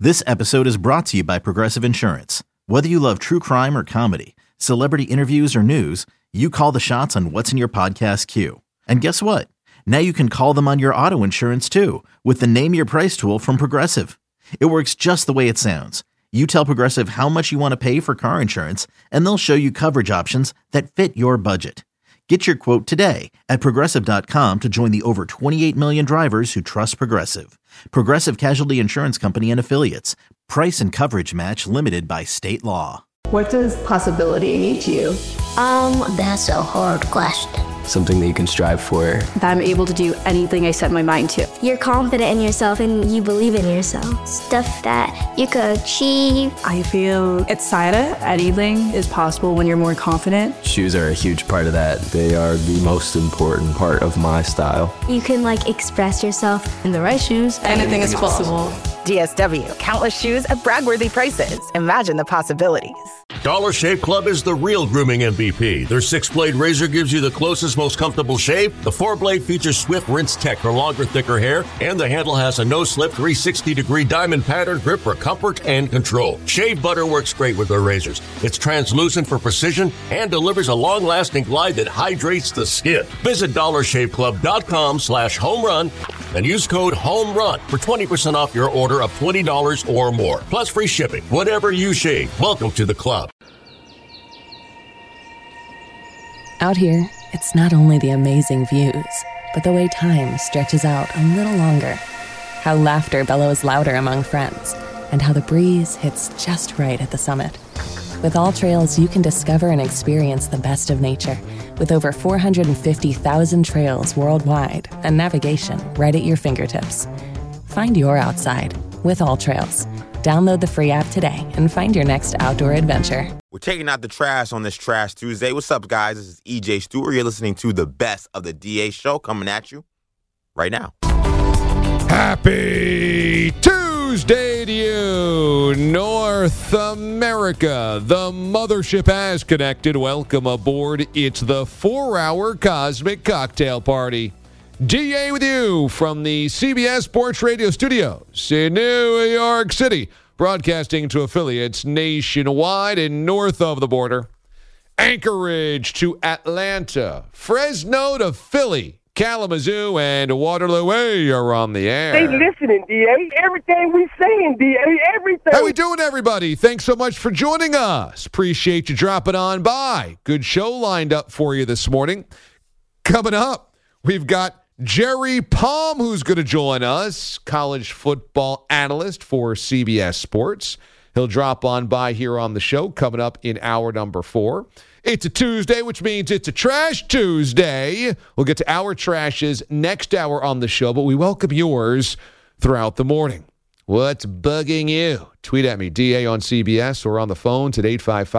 This episode is brought to you by Progressive Insurance. Whether you love true crime or comedy, celebrity interviews or news, you call the shots on what's in your podcast queue. And guess what? Now you can call them on your auto insurance too with the Name Your Price tool from Progressive. It works just the way it sounds. You tell Progressive how much you want to pay for car insurance, and they'll show you coverage options that fit your budget. Get your quote today at Progressive.com to join the over 28 million drivers who trust Progressive. Progressive Casualty Insurance Company and Affiliates. Price and coverage match limited by state law. What does possibility mean to you? That's a hard question. Something that you can strive for. That I'm able to do anything I set my mind to. You're confident in yourself and you believe in yourself. Stuff that you could achieve. I feel excited. Anything is possible when you're more confident. Shoes are a huge part of that. They are the most important part of my style. You can express yourself. In the right shoes, anything is possible. DSW, countless shoes at brag-worthy prices. Imagine the possibilities. Dollar Shave Club is the real grooming MVP. Their 6-blade razor gives you the closest, most comfortable shave. The 4-blade features swift rinse tech for longer, thicker hair, and the handle has a no-slip 360-degree diamond pattern grip for comfort and control. Shave butter works great with their razors. It's translucent for precision and delivers a long-lasting glide that hydrates the skin. Visit DollarShaveClub.com/homerun and use code HOMERUN for 20% off your order of $20 or more, plus free shipping. Whatever you shave, welcome to the club. Out here, it's not only the amazing views, but the way time stretches out a little longer. How laughter bellows louder among friends, and how the breeze hits just right at the summit. With All Trails, you can discover and experience the best of nature, with over 450,000 trails worldwide and navigation right at your fingertips. Find your outside with All Trails. Download the free app today and find your next outdoor adventure. We're taking out the trash on this Trash Tuesday. What's up, guys? This is EJ Stewart. You're listening to the best of the DA show coming at you right now. Happy Tuesday to you, North America. The mothership has connected. Welcome aboard. It's the 4-hour Cosmic Cocktail Party. DA with you from the CBS Sports Radio studios in New York City, broadcasting to affiliates nationwide and north of the border. Anchorage to Atlanta, Fresno to Philly, Kalamazoo and Waterloo Way are on the air. They listening, DA. Everything we saying, DA. Everything. How we doing, everybody? Thanks so much for joining us. Appreciate you dropping on by. Good show lined up for you this morning. Coming up, we've got Jerry Palm, who's going to join us, college football analyst for CBS Sports. He'll drop on by here on the show coming up in hour number 4. It's a Tuesday, which means it's a Trash Tuesday. We'll get to our trashes next hour on the show, but we welcome yours throughout the morning. What's bugging you? Tweet at me, DA on CBS, or on the phones at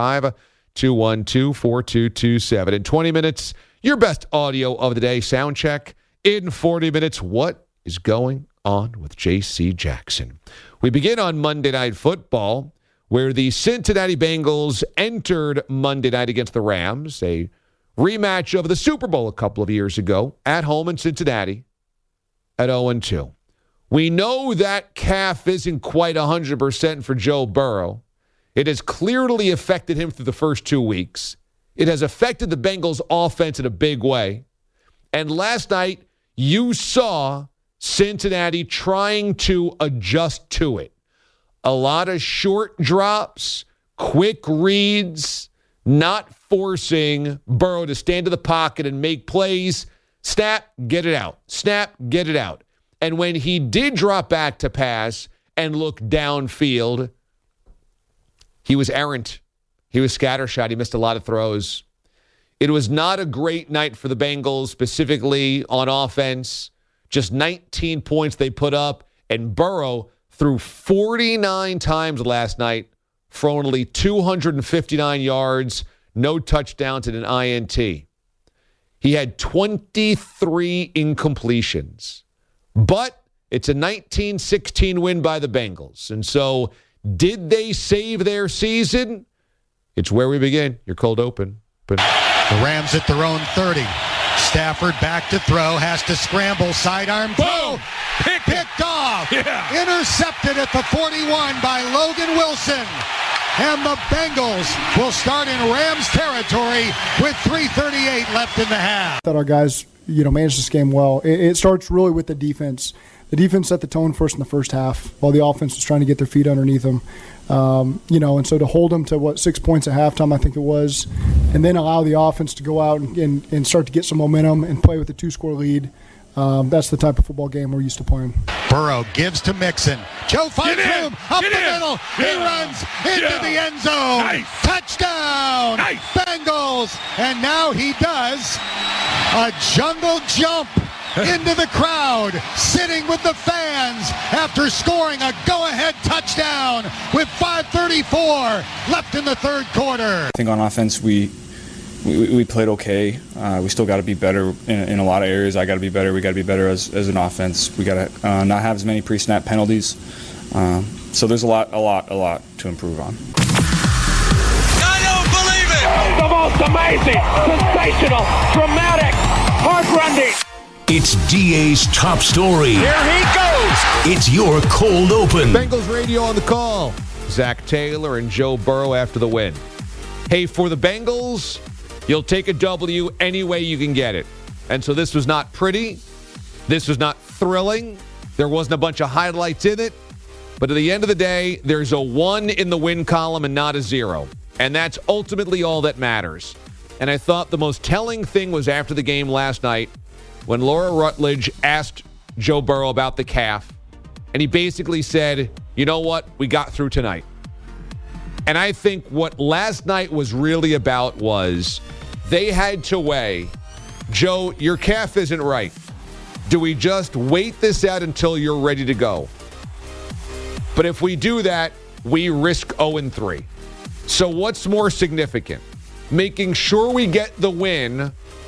855-212-4227. In 20 minutes, your best audio of the day, sound check. In 40 minutes, what is going on with J.C. Jackson? We begin on Monday Night Football, where the Cincinnati Bengals entered Monday night against the Rams, a rematch of the Super Bowl a couple of years ago, at home in Cincinnati, at 0-2. We know that calf isn't quite 100% for Joe Burrow. It has clearly affected him through the first 2 weeks. It has affected the Bengals' offense in a big way. And last night, you saw Cincinnati trying to adjust to it. A lot of short drops, quick reads, not forcing Burrow to stand in the pocket and make plays. Snap, get it out. Snap, get it out. And when he did drop back to pass and look downfield, he was errant. He was scattershot. He missed a lot of throws. It was not a great night for the Bengals, specifically on offense. Just 19 points they put up, and Burrow threw 49 times last night for only 259 yards, no touchdowns, and an INT. He had 23 incompletions. But it's a 19-16 win by the Bengals. And so, did they save their season? It's where we begin. Your cold open. The Rams at their own 30. Stafford back to throw, has to scramble, sidearm, boom! Picked off! handoff. Yeah. Intercepted at the 41 by Logan Wilson. And the Bengals will start in Rams territory with 3:38 left in the half. I thought our guys, managed this game well. It starts really with the defense. The defense set the tone for us in the first half while the offense was trying to get their feet underneath them. And so to hold them to 6 points at halftime, I think it was, and then allow the offense to go out and start to get some momentum and play with a 2-score lead. That's the type of football game we're used to playing. Burrow gives to Mixon. Joe finds room up the middle. He runs into the end zone. Nice. Touchdown. Nice. Bengals. And now he does a jungle jump into the crowd, sitting with the fans after scoring a go-ahead touchdown with 5:34 left in the third quarter. I think on offense we played okay. We still got to be better in a lot of areas. I got to be better. We got to be better as an offense. We got to not have as many pre-snap penalties. So there's a lot to improve on. I don't believe it! The most amazing, sensational, dramatic, heart-rending. It's DA's top story. Here he goes. It's your cold open. Bengals radio on the call. Zach Taylor and Joe Burrow after the win. Hey, for the Bengals, you'll take a W any way you can get it. And so this was not pretty. This was not thrilling. There wasn't a bunch of highlights in it. But at the end of the day, there's a 1 in the win column and not a 0. And that's ultimately all that matters. And I thought the most telling thing was after the game last night when Laura Rutledge asked Joe Burrow about the calf. And he basically said, you know what? We got through tonight. And I think what last night was really about was they had to weigh, Joe, your calf isn't right. Do we just wait this out until you're ready to go? But if we do that, we risk 0-3. So what's more significant? Making sure we get the win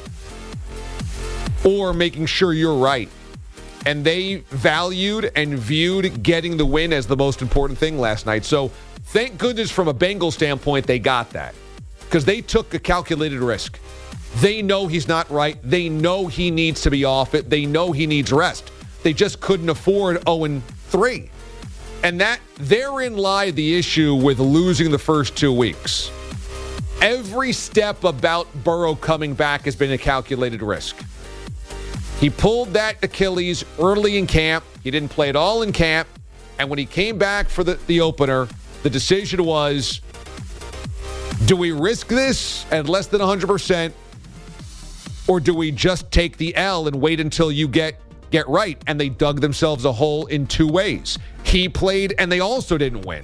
or making sure you're right? And they valued and viewed getting the win as the most important thing last night. So thank goodness from a Bengals standpoint they got that, because they took a calculated risk. They know he's not right. They know he needs to be off it. They know he needs rest. They just couldn't afford 0-3. And therein lied the issue with losing the first 2 weeks. Every step about Burrow coming back has been a calculated risk. He pulled that Achilles early in camp. He didn't play at all in camp. And when he came back for the opener, the decision was, do we risk this at less than 100%? Or do we just take the L and wait until you get right? And they dug themselves a hole in 2 ways. He played, and they also didn't win.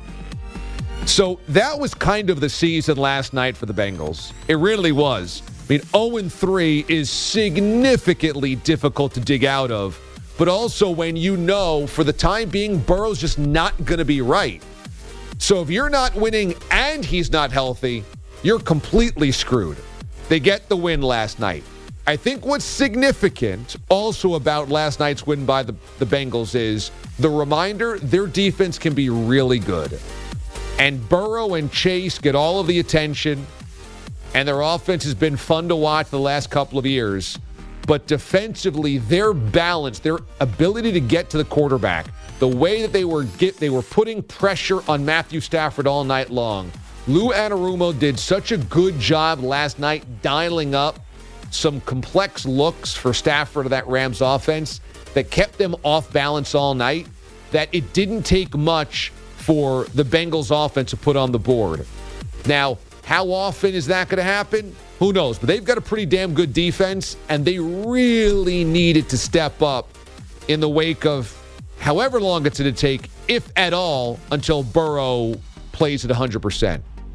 So that was kind of the season last night for the Bengals. It really was. I mean, 0-3 is significantly difficult to dig out of. But also when you know, for the time being, Burrow's just not going to be right. So if you're not winning and he's not healthy, you're completely screwed. They get the win last night. I think what's significant also about last night's win by the Bengals is the reminder their defense can be really good. And Burrow and Chase get all of the attention, and their offense has been fun to watch the last couple of years. But defensively, their balance, their ability to get to the quarterback, the way that they were putting pressure on Matthew Stafford all night long. Lou Anarumo did such a good job last night dialing up some complex looks for Stafford of that Rams offense that kept them off balance all night, that it didn't take much for the Bengals offense to put on the board. Now, how often is that going to happen? Who knows? But they've got a pretty damn good defense, and they really needed to step up in the wake of however long it's going to take, if at all, until Burrow plays at 100%.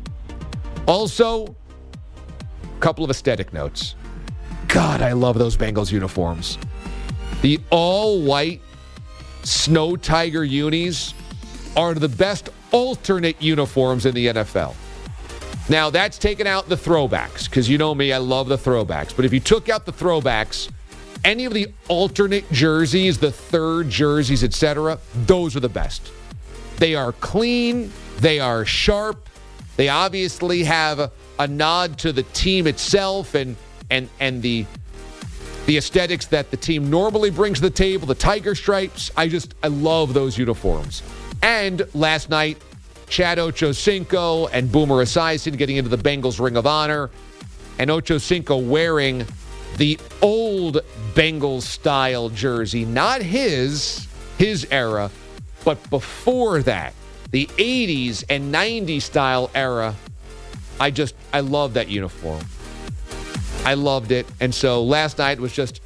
Also, a couple of aesthetic notes. God, I love those Bengals uniforms. The all-white Snow Tiger unis are the best alternate uniforms in the NFL. Now, that's taken out the throwbacks, because you know me, I love the throwbacks. But if you took out the throwbacks, any of the alternate jerseys, the third jerseys, etc., those are the best. They are clean. They are sharp. They obviously have a nod to the team itself and the The aesthetics that the team normally brings to the table, the tiger stripes, I love those uniforms. And last night, Chad Ochocinco and Boomer Esiason getting into the Bengals Ring of Honor, and Ochocinco wearing the old Bengals style jersey, not his era, but before that, the 80s and 90s style era. I love that uniform. I loved it. And so last night was just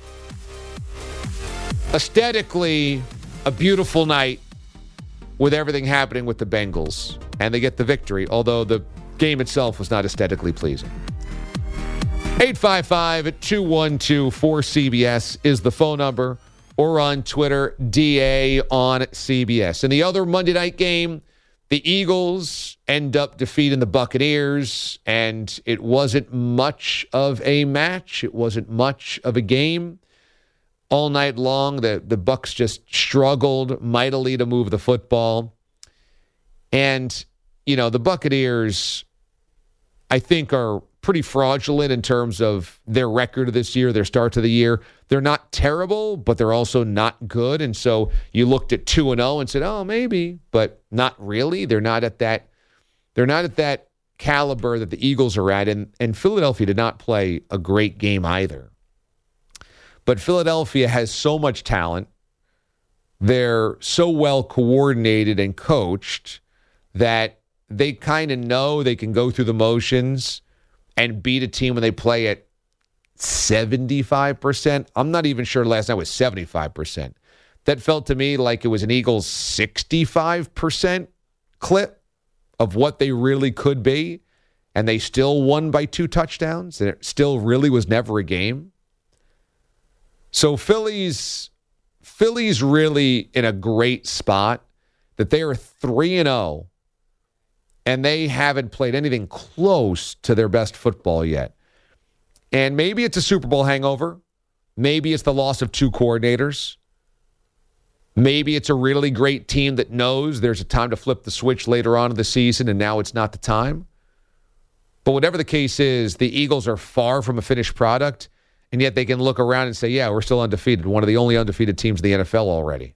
aesthetically a beautiful night with everything happening with the Bengals. And they get the victory, although the game itself was not aesthetically pleasing. 855-212-4CBS is the phone number, or on Twitter, DA on CBS. In the other Monday night game, the Eagles end up defeating the Buccaneers, and it wasn't much of a match. It wasn't much of a game. All night long, the Bucs just struggled mightily to move the football. And, the Buccaneers, I think, are pretty fraudulent in terms of their record this year, their start to the year. They're not terrible, but they're also not good. And so you looked at 2-0 and said, oh, maybe, but not really. They're not at that caliber that the Eagles are at. And Philadelphia did not play a great game either. But Philadelphia has so much talent. They're so well coordinated and coached that they kind of know they can go through the motions and beat a team when they play at 75%. I'm not even sure last night was 75%. That felt to me like it was an Eagles 65% clip of what they really could be, and they still won by 2 touchdowns, and it still really was never a game. So Philly's really in a great spot that they are 3-0, and they haven't played anything close to their best football yet. And maybe it's a Super Bowl hangover. Maybe it's the loss of 2 coordinators. Maybe it's a really great team that knows there's a time to flip the switch later on in the season, and now it's not the time. But whatever the case is, the Eagles are far from a finished product, and yet they can look around and say, yeah, we're still undefeated. One of the only undefeated teams in the NFL already.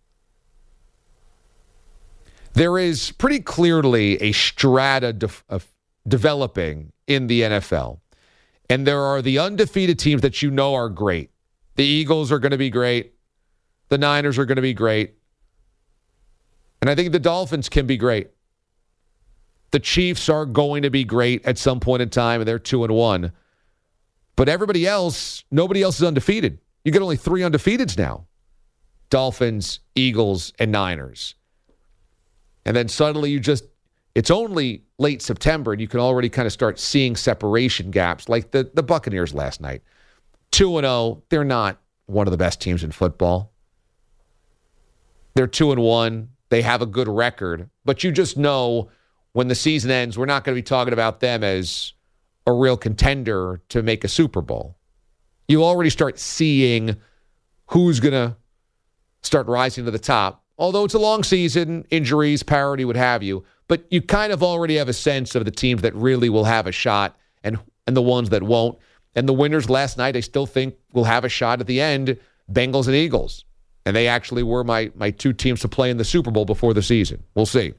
There is pretty clearly a strata developing in the NFL. And there are the undefeated teams that are great. The Eagles are going to be great. The Niners are going to be great. And I think the Dolphins can be great. The Chiefs are going to be great at some point in time, and they're 2-1. But everybody else, nobody else is undefeated. You get only 3 undefeateds now. Dolphins, Eagles, and Niners. And then suddenly it's only late September, and you can already kind of start seeing separation gaps like the Buccaneers last night. 2-0, they're not one of the best teams in football. They're 2-1. They have a good record. But you just know when the season ends, we're not going to be talking about them as a real contender to make a Super Bowl. You already start seeing who's going to start rising to the top. Although it's a long season, injuries, parity, what have you. But you kind of already have a sense of the teams that really will have a shot and the ones that won't. And the winners last night, I still think will have a shot at the end, Bengals and Eagles. And they actually were my 2 teams to play in the Super Bowl before the season. We'll see.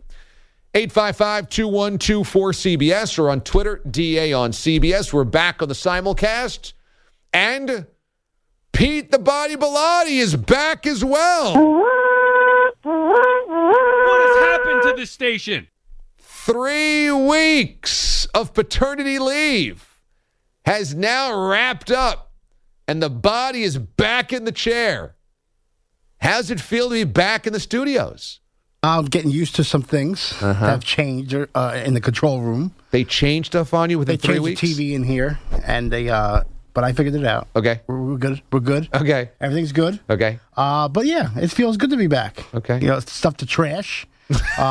855-212-4CBS or on Twitter, DA on CBS. We're back on the simulcast. And Pete the Body Bilotti is back as well. What has happened to this station? 3 weeks of paternity leave has now wrapped up, and the body is back in the chair. How's it feel to be back in the studios? I'm getting used to some things that have changed in the control room. They changed stuff on you within 3 weeks? They changed the TV in here, and but I figured it out. Okay. We're good. We're good. Okay. Everything's good. Okay. But yeah, it feels good to be back. Okay. Stuff to trash.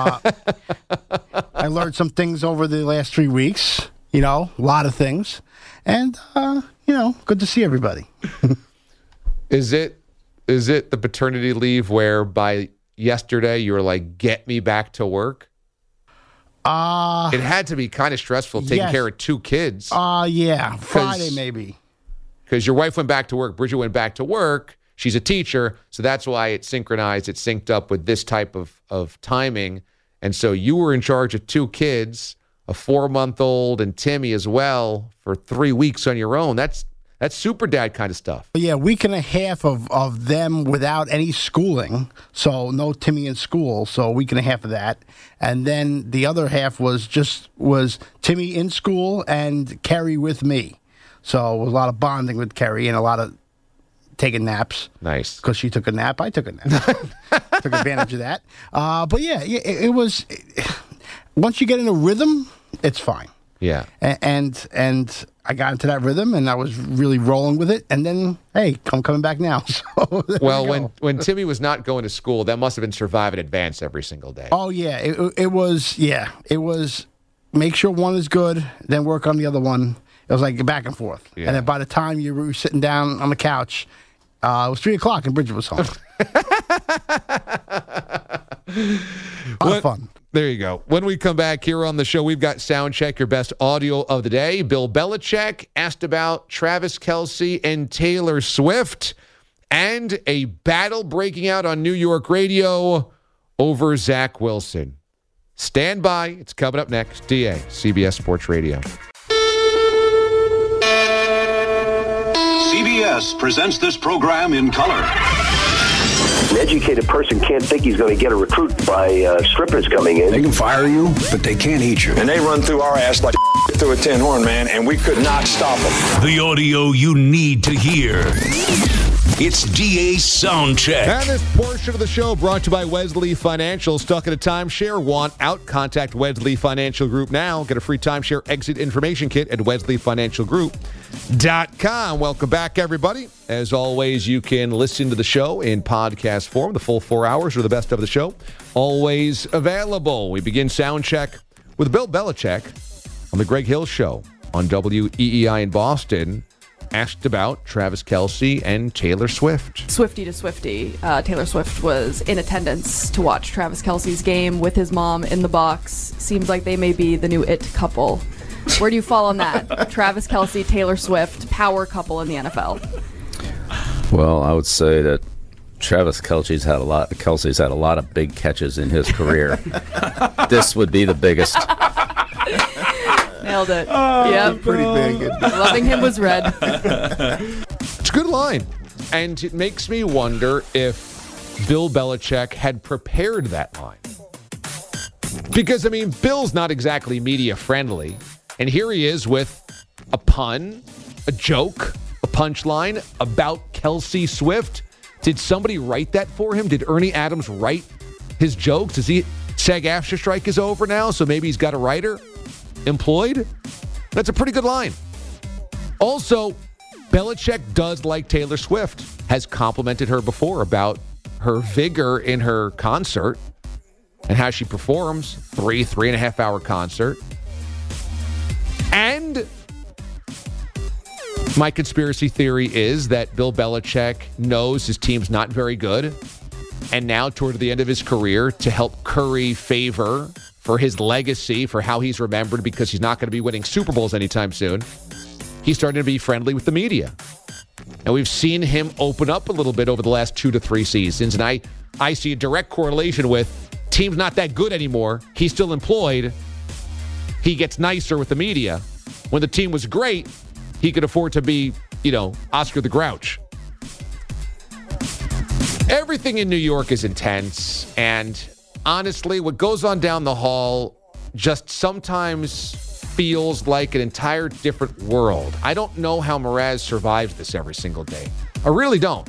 I learned some things over the last 3 weeks. A lot of things. And, good to see everybody. Is it the paternity leave where by yesterday you were like, get me back to work? It had to be kind of stressful taking care of 2 kids. Yeah. Friday maybe. because your wife went back to work, Bridget went back to work. She's a teacher, so that's why it synchronized, it synced up with this type of timing. And so you were in charge of 2 kids, a 4-month-old and Timmy as well, for 3 weeks on your own. That's super dad kind of stuff. Yeah, week and a half of them without any schooling, so no Timmy in school, so a week and a half of that. And then the other half was Timmy in school and Kerry with me. So it was a lot of bonding with Kerry and a lot of taking naps. Nice. Because she took a nap, I took a nap. Took advantage of that. But yeah, it was, once you get in a rhythm, it's fine. Yeah. And I got into that rhythm, and I was really rolling with it. And then, hey, I'm coming back now. So well, when Timmy was not going to school, that must have been Survive in Advance every single day. Oh, yeah. It was make sure one is good, then work on the other one. It was like back and forth. Yeah. And then by the time you were sitting down on the couch, it was 3 o'clock and Bridget was home. A lot of fun. There you go. When we come back here on the show, we've got Soundcheck, your best audio of the day. Bill Belichick asked about Travis Kelce and Taylor Swift, and a battle breaking out on New York radio over Zach Wilson. Stand by. It's coming up next. DA, CBS Sports Radio. CBS presents this program in color. An educated person can't think he's going to get a recruit by strippers coming in. They can fire you, but they can't eat you. And they run through our ass like through a tin horn, man, and we could not stop them. The audio you need to hear. It's DA Soundcheck. And this portion of the show brought to you by Wesley Financial. Stuck in a timeshare? Want out? Contact Wesley Financial Group now. Get a free timeshare exit information kit at wesleyfinancialgroup.com. Welcome back, everybody. As always, you can listen to the show in podcast form. The full 4 hours or the best of the show. Always available. We begin Soundcheck with Bill Belichick on the Greg Hill Show on WEEI in Boston. Asked about Travis Kelce and Taylor Swift. Swiftie to Swiftie. Taylor Swift was in attendance to watch Travis Kelce's game with his mom in the box. Seems like they may be the new it couple. Where do you fall on that? Travis Kelce, Taylor Swift, power couple in the NFL. Well, I would say that Travis Kelce's had a lot of big catches in his career. This would be the biggest. Nailed it. Yeah, pretty big. Loving him was red. It's a good line. And it makes me wonder if Bill Belichick had prepared that line. Because, I mean, Bill's not exactly media friendly. And here he is with a pun, a joke, a punchline about Kelce Swift. Did somebody write that for him? Did Ernie Adams write his jokes? Does he SAG-AFTRA strike is over now, so maybe he's got a writer employed? That's a pretty good line. Also, Belichick does like Taylor Swift, has complimented her before about her vigor in her concert and how she performs. 3.5 hour concert. And my conspiracy theory is that Bill Belichick knows his team's not very good, and now toward the end of his career, to help curry favor for his legacy, for how he's remembered, because he's not going to be winning Super Bowls anytime soon, he's starting to be friendly with the media. And we've seen him open up a little bit over the last 2 to 3 seasons, and I see a direct correlation with team's not that good anymore. He's still employed. He gets nicer with the media. When the team was great, he could afford to be, Oscar the Grouch. Everything in New York is intense, and honestly, what goes on down the hall just sometimes feels like an entire different world. I don't know how Mraz survives this every single day. I really don't.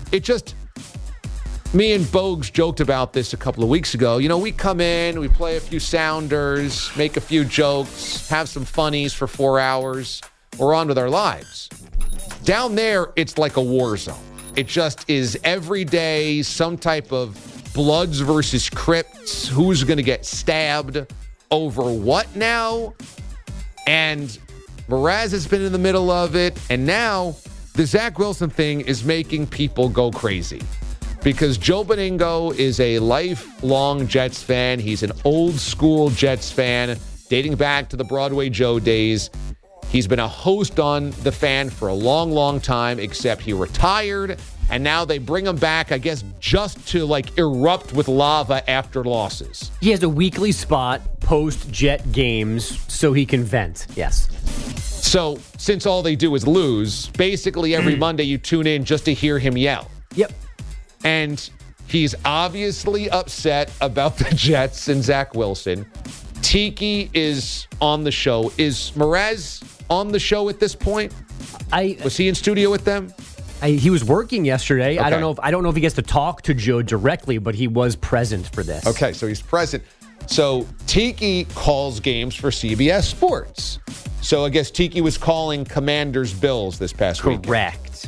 Me and Bogues joked about this a couple of weeks ago. We come in, we play a few sounders, make a few jokes, have some funnies for 4 hours. We're on with our lives. Down there, it's like a war zone. It just is every day some type of Bloods versus Crips. Who's going to get stabbed over what now? And Mraz has been in the middle of it. And now the Zach Wilson thing is making people go crazy. Because Joe Beningo is a lifelong Jets fan. He's an old school Jets fan dating back to the Broadway Joe days. He's been a host on The Fan for a long, long time, except he retired, and now they bring him back, I guess, just to, like, erupt with lava after losses. He has a weekly spot post-Jet games so he can vent, yes. So, since all they do is lose, basically every Monday you tune in just to hear him yell. Yep. And he's obviously upset about the Jets and Zach Wilson. Tiki is on the show. Is Mraz on the show at this point? Was he in studio with them? He was working yesterday. Okay. I don't know if he gets to talk to Joe directly, but he was present for this. Okay, so he's present. So Tiki calls games for CBS Sports. So I guess Tiki was calling Commanders Bills this past week. Correct.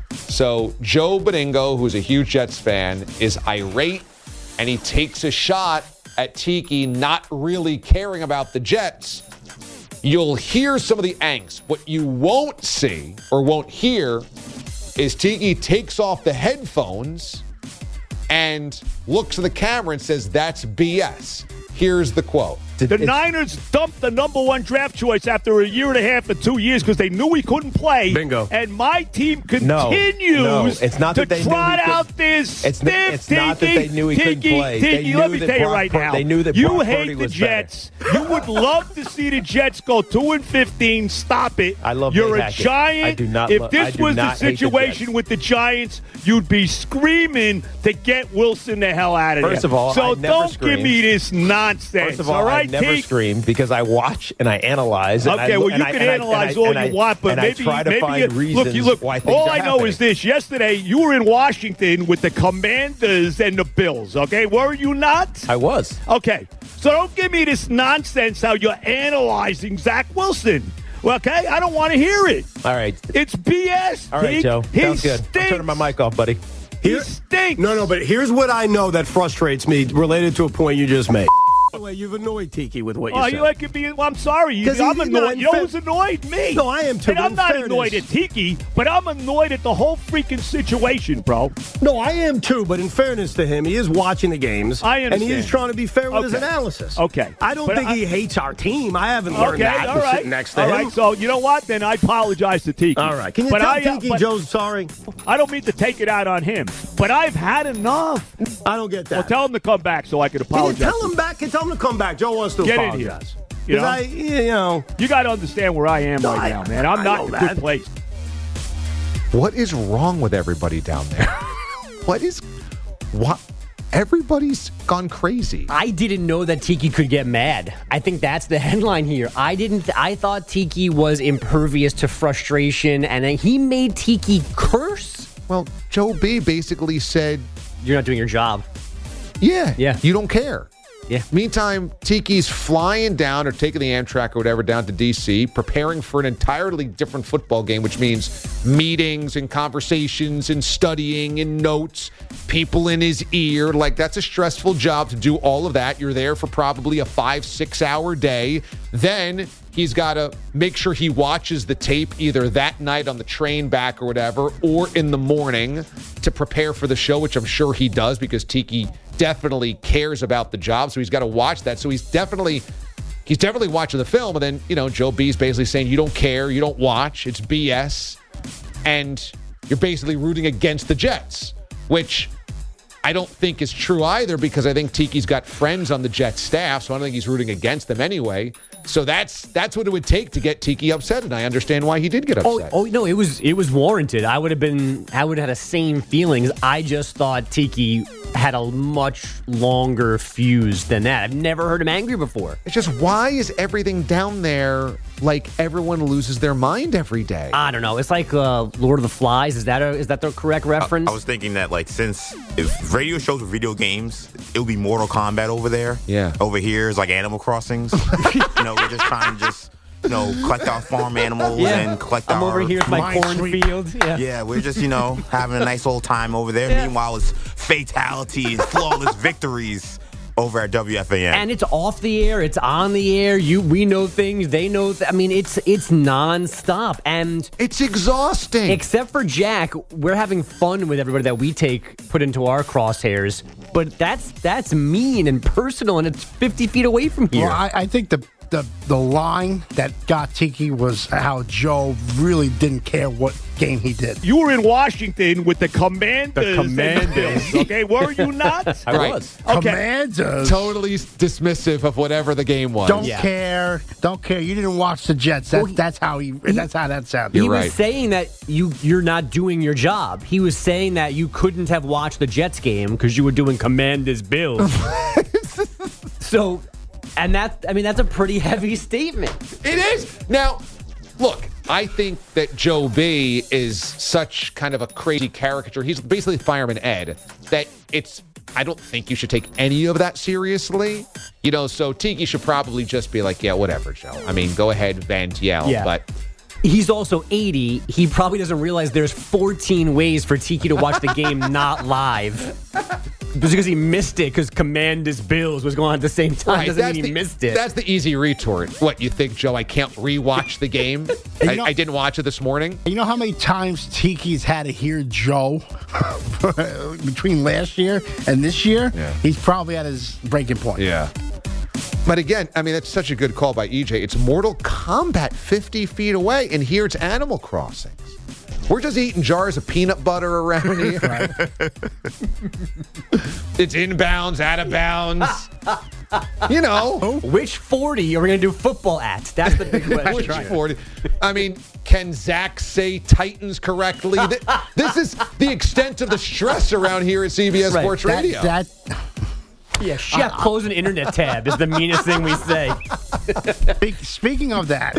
So Joe Beningo, who's a huge Jets fan, is irate, and he takes a shot at Tiki not really caring about the Jets. You'll hear some of the angst. What you won't see or won't hear is Tiki takes off the headphones and looks at the camera and says, "That's BS." Here's the quote. The Niners dumped the number one draft choice after a year and a half or 2 years because they knew he couldn't play. Bingo. And my team continues No, it's not to that they trot knew he out this It's not that they knew he couldn't play. Tiki, let me tell you right now. They knew that you Brock hate Purdy the was Jets. You would love to see the Jets go 2-15. Stop it. I love You're Dave a Hackett. giant. I do not If I this do was the not hate the situation Jets. with the Giants, you'd be screaming to get Wilson the hell out of there. First of all, so I never don't screamed. give me this nonsense. First of all, right, I never Tiki? screamed because I watch and I analyze. And Okay, I, well, and you I, can and I- analyze and I- all and you I- want, but and maybe I try to find reasons look. why things All are I know happening. is this: yesterday you were in Washington with the Commanders and the Bills. Okay, were you not? I was. Okay, so don't give me this nonsense how you're analyzing Zach Wilson. Well, okay, I don't want to hear it. All right. It's BS. All right, Joe. He Sounds good. stinks. I'm turning my mic off, buddy. He stinks. No, but here's what I know that frustrates me related to a point you just made. By the way, you've annoyed Tiki with what you Oh, said. you like it being? Well, I'm sorry. 'Cause I'm he's annoyed. not You know fair- who's annoyed? Me. No, I am too, And but I'm in not fairness- annoyed at Tiki, but I'm annoyed at the whole freaking situation, bro. No, I am too, but in fairness to him, he is watching the games. I understand. And he is trying to be fair with his Okay. analysis. Okay. I don't But think he hates our team. I haven't learned that all from right. sitting next to all him. right, so you know what? Then I apologize to Tiki. All right. Can you but tell Tiki Joe's sorry? I don't mean to take it out on him, but I've had enough. I don't get that. Well, tell him to come back so I can Can you apologize. tell him back? Tell him to come back. Joe wants to Get in apologize. here. You know? You got to understand where I am right now, man. I'm not in a good place. What is wrong with everybody down there? What? Everybody's gone crazy. I didn't know that Tiki could get mad. I think that's the headline here. I thought Tiki was impervious to frustration, and then he made Tiki curse. Well, Joe B basically said, "You're not doing your job." Yeah. Yeah. You don't care. Yeah. Meantime, Tiki's flying down or taking the Amtrak or whatever down to D.C., preparing for an entirely different football game, which means meetings and conversations and studying and notes, people in his ear. Like, that's a stressful job to do all of that. You're there for probably a 5-6 hour day. Then he's got to make sure he watches the tape either that night on the train back or whatever, or in the morning to prepare for the show, which I'm sure he does because Tiki definitely cares about the job. So he's got to watch that. So he's definitely watching the film. And then, Joe B's basically saying, you don't care, you don't watch, it's BS. And you're basically rooting against the Jets, which I don't think is true either because I think Tiki's got friends on the Jets staff, so I don't think he's rooting against them anyway. So that's what it would take to get Tiki upset, and I understand why he did get upset. Oh no, it was warranted. I would have had the same feelings. I just thought Tiki had a much longer fuse than that. I've never heard him angry before. It's just, why is everything down there like everyone loses their mind every day? I don't know. It's like Lord of the Flies. Is that the correct reference? I was thinking that, since if radio shows with video games, it would be Mortal Kombat over there. Yeah. Over here is like Animal Crossings. We're just trying to collect our farm animals and collect I'm our over here with my cornfield. Yeah, we're just, having a nice old time over there. Yeah. Meanwhile, it's fatalities, flawless victories over at WFAN. And it's off the air, it's on the air. We know things, they know. It's nonstop, and it's exhausting. Except for Jack, we're having fun with everybody that we put into our crosshairs. But that's mean and personal, and it's 50 feet away from here. Well, I think the line that got Tiki was how Joe really didn't care what game he did. You were in Washington with the Commanders. Okay, were you not? I was. Okay. Commanders. Totally dismissive of whatever the game was. Don't care. You didn't watch the Jets. That's how that sounded. He was saying that you're not doing your job. He was saying that you couldn't have watched the Jets game because you were doing Commanders Bills. So, and that's a pretty heavy statement. It is. Now, look, I think that Joe B is such kind of a crazy caricature. He's basically Fireman Ed. That I don't think you should take any of that seriously. So Tiki should probably just be like, yeah, whatever, Joe. I mean, go ahead, vent, yell. Yeah. But he's also 80. He probably doesn't realize there's 14 ways for Tiki to watch the game not live. Just because he missed it because Commanders Bills was going on at the same time doesn't mean he missed it. That's the easy retort. What, you think, Joe, I can't rewatch the game? I didn't watch it this morning? You know how many times Tiki's had to hear Joe between last year and this year? Yeah. He's probably at his breaking point. Yeah. But again, I mean, that's such a good call by EJ. It's Mortal Kombat 50 feet away, and here it's Animal Crossing. We're just eating jars of peanut butter around here. Right. It's inbounds, out of bounds. Which 40 are we going to do football at? That's the big question. Which 40? I mean, can Zach say Titans correctly? This is the extent of the stress around here at CBS Sports Radio. Yeah, Chef, close an internet tab is the meanest thing we say. Speaking of that,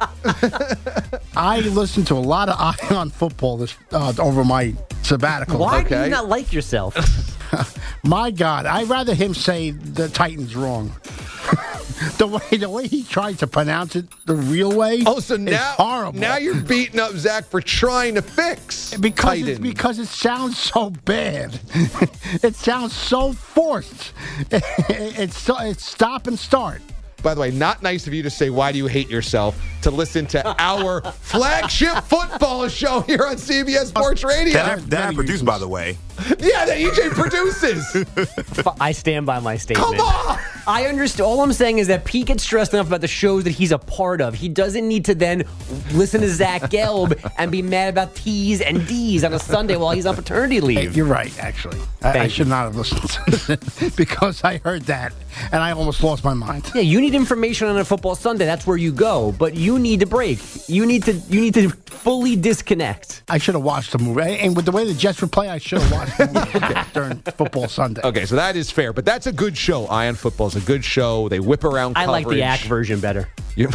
I listened to a lot of Eye on Football over my sabbatical. Why do you not like yourself? My God, I'd rather him say the Titans wrong. The way he tried to pronounce it the real way is horrible. Now you're beating up Zach for trying to fix Titans. Because it sounds so bad. It sounds so forced. It's stop and start. By the way, not nice of you to say, why do you hate yourself, to listen to our flagship football show here on CBS Sports Radio. That I produced, by the way. Yeah, that EJ produces. I stand by my statement. Come on! I understand. All I'm saying is that Pete gets stressed enough about the shows that he's a part of. He doesn't need to then listen to Zach Gelb and be mad about T's and D's on a Sunday while he's on paternity leave. Hey, you're right, actually. I should not have listened to it because I heard that and I almost lost my mind. Yeah, you need information on a football Sunday. That's where you go. But you need to break. You need to fully disconnect. I should have watched the movie. And with the way the Jets would play, I should have watched the movie during football Sunday. Okay, so that is fair. But that's a good show. Eye on Football is a good show. They whip around coverage. I like the act version better.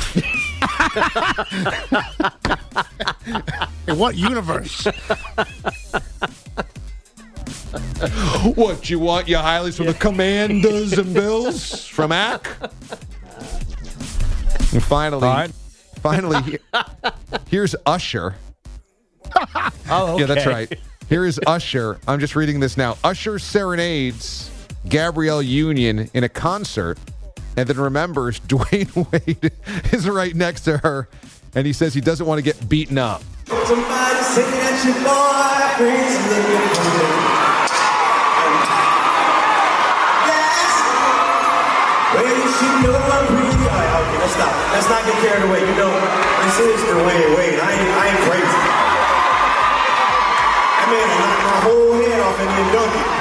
In what universe? What, you want your highlights from the Commanders and Bills from ACK? And finally, here's Usher. Oh, okay. Yeah, that's right. Here is Usher. I'm just reading this now. Usher serenades Gabrielle Union in a concert and then remembers Dwayne Wade is right next to her, and he says he doesn't want to get beaten up. Somebody singing at your boyfriend's looking for you. Well, she know I'm pretty. All right, okay, let's stop. Let's not get carried away. This is Dwayne Wade. I ain't crazy. I mean, I knocked my whole head off and then dunk it.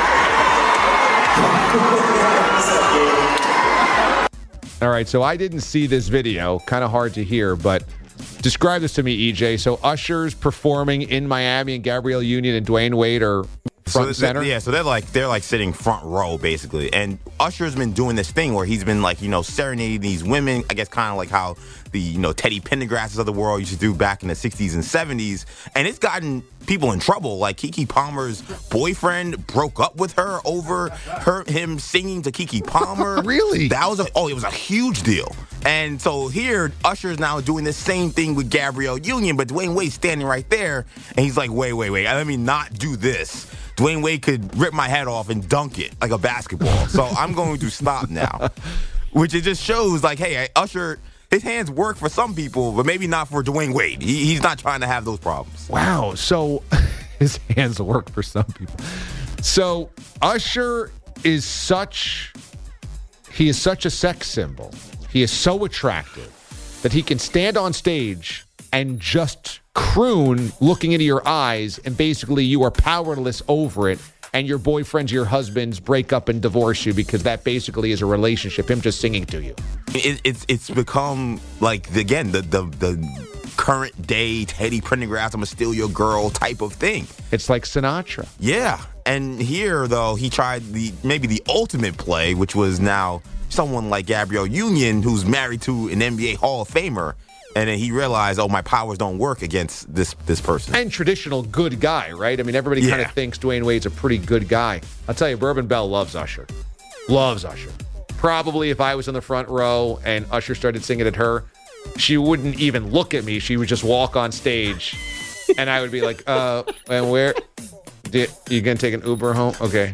What's up, kid? All right, so I didn't see this video. Kind of hard to hear, but describe this to me, EJ. So Usher's performing in Miami, and Gabrielle Union and Dwayne Wade are front and center. Yeah, so they're like sitting front row basically. And Usher's been doing this thing where he's been serenading these women. I guess kind of like how the Teddy Pendergrasses of the world used to do back in the 60s and 70s. And it's gotten people in trouble. Like Keke Palmer's boyfriend broke up with her over him singing to Keke Palmer. Really? It was a huge deal. And so here, Usher's now doing the same thing with Gabrielle Union, but Dwayne Wade's standing right there, and he's like, wait, let me not do this. Dwayne Wade could rip my head off and dunk it like a basketball. So I'm going to stop now. Which it just shows, like, hey, Usher, his hands work for some people, but maybe not for Dwayne Wade. He's not trying to have those problems. Wow. So his hands work for some people. So Usher is such a sex symbol. He is so attractive that he can stand on stage and just croon looking into your eyes, and basically you are powerless over it, and your boyfriends or your husbands break up and divorce you because that basically is a relationship, him just singing to you. It's become like, the current day Teddy Pendergrass, I'm gonna steal your girl type of thing. It's like Sinatra. Yeah. And here, though, he tried maybe the ultimate play, which was now someone like Gabrielle Union, who's married to an NBA Hall of Famer. And then he realized, my powers don't work against this person. And traditional good guy, right? I mean, everybody kind of thinks Dwayne Wade's a pretty good guy. I'll tell you, Bourbon Bell loves Usher. Loves Usher. Probably if I was in the front row and Usher started singing at her, she wouldn't even look at me. She would just walk on stage. And I would be like, and where? You going to take an Uber home? Okay.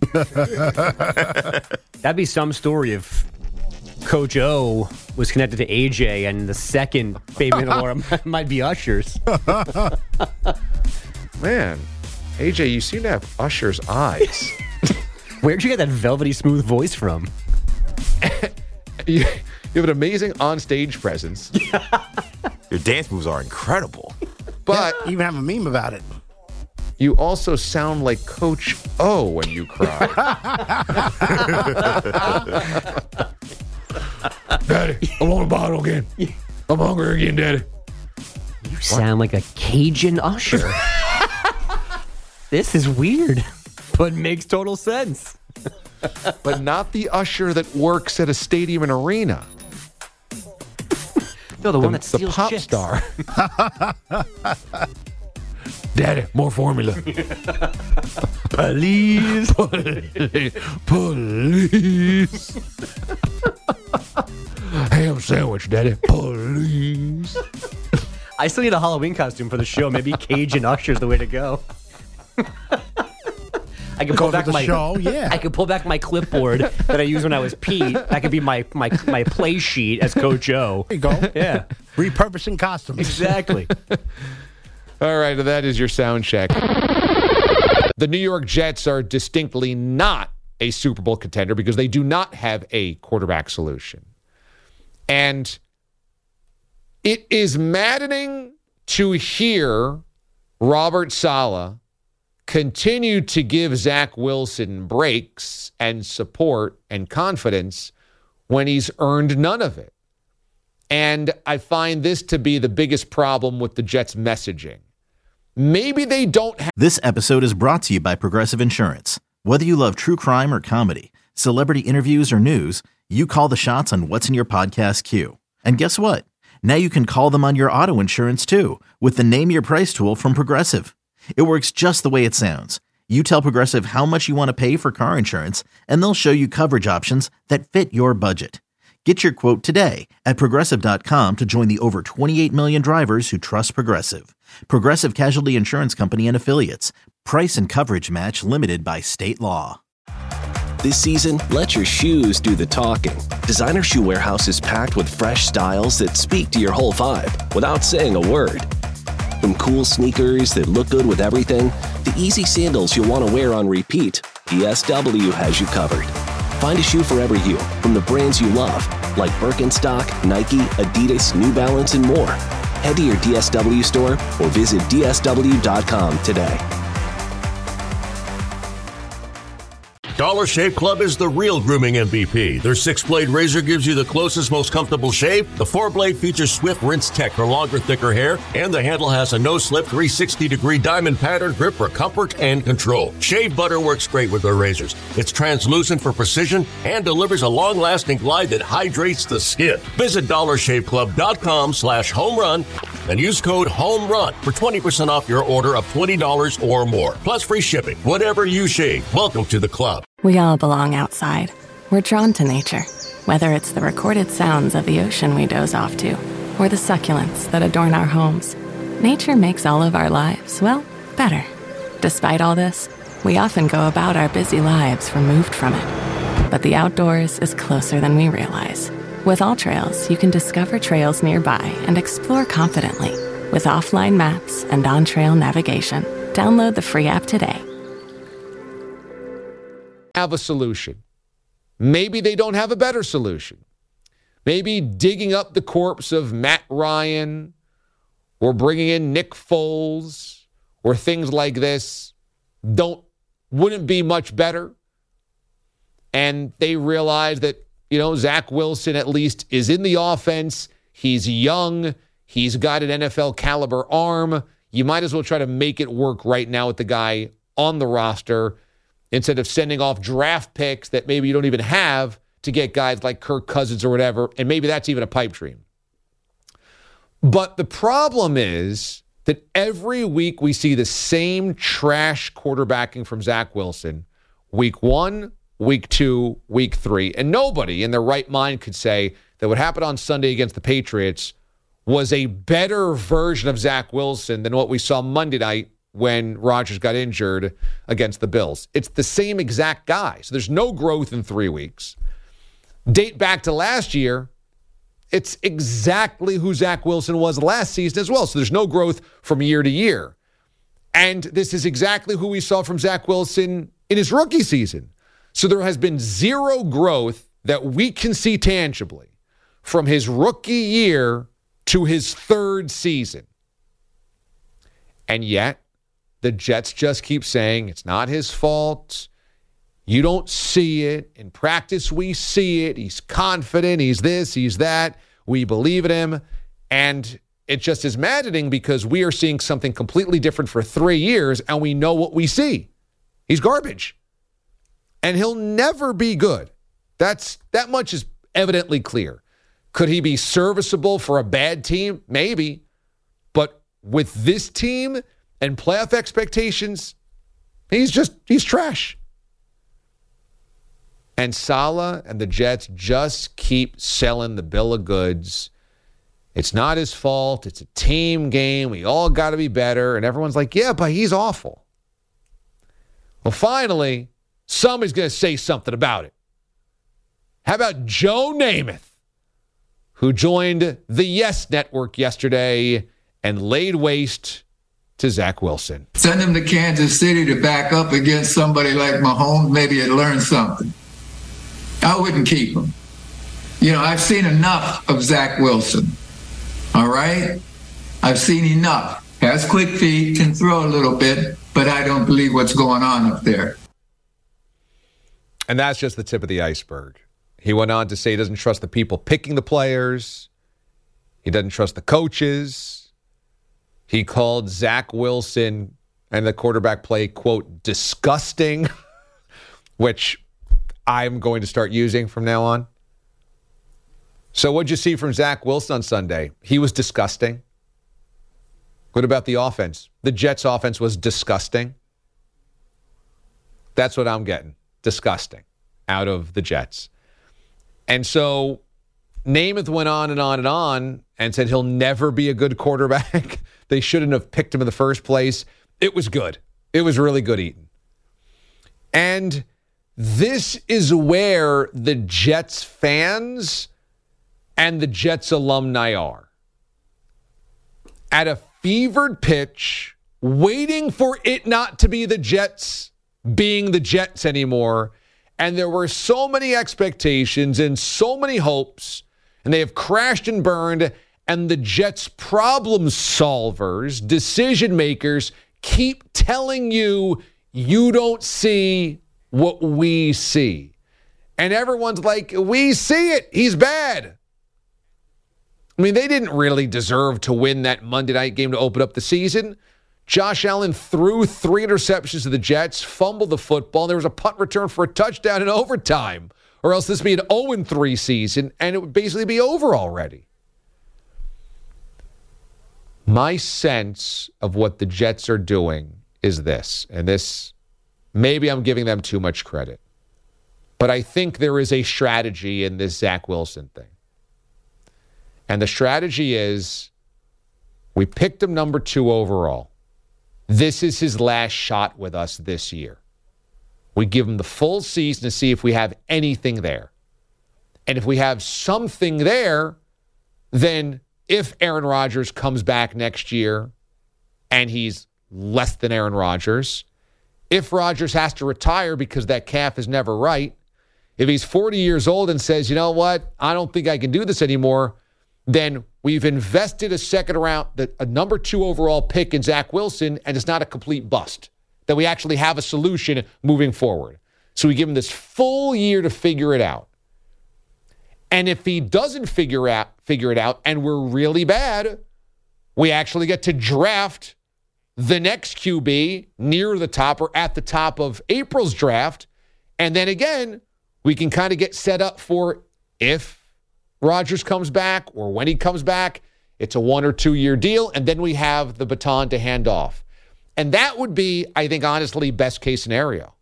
That'd be some story if Coach O was connected to AJ and the second favorite award might be Usher's. Man, AJ, you seem to have Usher's eyes. Where'd you get that velvety smooth voice from? You have an amazing on-stage presence. Your dance moves are incredible. But you even have a meme about it. You also sound like Coach O when you cry. Daddy, I want a bottle again. I'm hungry again, Daddy. You sound like a Cajun Usher. This is weird, but makes total sense. But not the Usher that works at a stadium and arena. No, the one that steals the pop chicks. star. Daddy, more formula. Please. Police. Ham sandwich, Daddy. Police. I still need a Halloween costume for the show. Maybe Cajun Usher's the way to go. I can pull back my show, yeah. I could pull back my clipboard that I used when I was Pete. That could be my play sheet as Coach O. There you go. Yeah. Repurposing costumes. Exactly. All right, that is your sound check. The New York Jets are distinctly not a Super Bowl contender because they do not have a quarterback solution. And it is maddening to hear Robert Saleh continue to give Zach Wilson breaks and support and confidence when he's earned none of it. And I find this to be the biggest problem with the Jets' messaging. Maybe they don't have... This episode is brought to you by Progressive Insurance. Whether you love true crime or comedy, celebrity interviews or news, you call the shots on what's in your podcast queue. And guess what? Now you can call them on your auto insurance too with the Name Your Price tool from Progressive. It works just the way it sounds. You tell Progressive how much you want to pay for car insurance, and they'll show you coverage options that fit your budget. Get your quote today at Progressive.com to join the over 28 million drivers who trust Progressive. Progressive Casualty Insurance Company and Affiliates. Price and coverage match limited by state law. This season, let your shoes do the talking. Designer Shoe Warehouse is packed with fresh styles that speak to your whole vibe without saying a word. From cool sneakers that look good with everything, to easy sandals you'll want to wear on repeat, DSW has you covered. Find a shoe for every you, from the brands you love, like Birkenstock, Nike, Adidas, New Balance, and more. Head to your DSW store or visit DSW.com today. Dollar Shave Club is the real grooming MVP. Their 6-blade razor gives you the closest, most comfortable shave. The 4-blade features Swift Rinse Tech for longer, thicker hair, and the handle has a no-slip 360-degree diamond pattern grip for comfort and control. Shave butter works great with their razors. It's translucent for precision and delivers a long-lasting glide that hydrates the skin. Visit DollarShaveClub.com/homerun and use code HOMERUN for 20% off your order of $20 or more. Plus free shipping. Whatever you shave, welcome to the club. We all belong outside. We're drawn to nature, whether it's the recorded sounds of the ocean we doze off to, or the succulents that adorn our homes. Nature makes all of our lives, well, better. Despite all this, we often go about our busy lives removed from it. But the outdoors is closer than we realize. With AllTrails, you can discover trails nearby and explore confidently. With offline maps and on-trail navigation, download the free app today. Have a solution. Maybe they don't have a better solution. maybe digging up the corpse of Matt Ryan or bringing in Nick Foles or things like this wouldn't be much better. And they realize that, Zach Wilson at least is in the offense. He's young. He's got an NFL caliber arm. You might as well try to make it work right now with the guy on the roster instead of sending off draft picks that maybe you don't even have to get guys like Kirk Cousins or whatever. And maybe that's even a pipe dream. But the problem is that every week we see the same trash quarterbacking from Zach Wilson. Week 1, week 2, week 3. And nobody in their right mind could say that what happened on Sunday against the Patriots was a better version of Zach Wilson than what we saw Monday night when Rodgers got injured against the Bills. It's the same exact guy. So there's no growth in 3 weeks. Date back to last year, it's exactly who Zach Wilson was last season as well. So there's no growth from year to year. And this is exactly who we saw from Zach Wilson in his rookie season. So there has been zero growth that we can see tangibly from his rookie year to his third season. And yet, the Jets just keep saying it's not his fault. You don't see it. In practice, we see it. He's confident. He's this, he's that. We believe in him. And it just is maddening because we are seeing something completely different for 3 years, and we know what we see. He's garbage. And he'll never be good. That much is evidently clear. Could he be serviceable for a bad team? Maybe. But with this team and playoff expectations, he's trash. And Saleh and the Jets just keep selling the bill of goods. It's not his fault. It's a team game. We all got to be better. And everyone's like, yeah, but he's awful. Well, finally, somebody's going to say something about it. How about Joe Namath, who joined the Yes Network yesterday and laid waste to Zach Wilson? Send him to Kansas City to back up against somebody like Mahomes. Maybe he'd learn something. I wouldn't keep him. I've seen enough of Zach Wilson. All right? I've seen enough. Has quick feet, can throw a little bit, but I don't believe what's going on up there. And that's just the tip of the iceberg. He went on to say he doesn't trust the people picking the players. He doesn't trust the coaches. He called Zach Wilson and the quarterback play, quote, disgusting, which I'm going to start using from now on. So what'd you see from Zach Wilson on Sunday? He was disgusting. What about the offense? The Jets' offense was disgusting. That's what I'm getting. Disgusting out of the Jets. And so Namath went on and on and on and said he'll never be a good quarterback. They shouldn't have picked him in the first place. It was good. It was really good eating. And this is where the Jets fans and the Jets alumni are. At a fevered pitch, waiting for it not to be the Jets being the Jets anymore. And there were so many expectations and so many hopes, and they have crashed and burned. And the Jets problem solvers, decision makers, keep telling you, you don't see what we see. And everyone's like, we see it. He's bad. I mean, they didn't really deserve to win that Monday night game to open up the season. Josh Allen threw 3 interceptions to the Jets, fumbled the football, and there was a punt return for a touchdown in overtime. Or else this would be an 0-3 season, and it would basically be over already. My sense of what the Jets are doing is this, and this, maybe I'm giving them too much credit, but I think there is a strategy in this Zach Wilson thing. And the strategy is, we picked him number 2 overall. This is his last shot with us this year. We give him the full season to see if we have anything there. And if we have something there, then if Aaron Rodgers comes back next year and he's less than Aaron Rodgers, if Rodgers has to retire because that calf is never right, If he's 40 years old and says, you know what, I don't think I can do this anymore, then we've invested a number 2 overall pick in Zach Wilson, and it's not a complete bust. That we actually have a solution moving forward. So we give him this full year to figure it out. And if he doesn't figure it out and we're really bad, we actually get to draft the next QB near the top or at the top of April's draft. And then again, we can kind of get set up for if Rodgers comes back or when he comes back, it's a 1 or 2 year deal. And then we have the baton to hand off. And that would be, I think, honestly, best case scenario.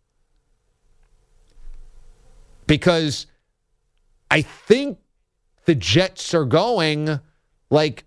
Because I think the Jets are going like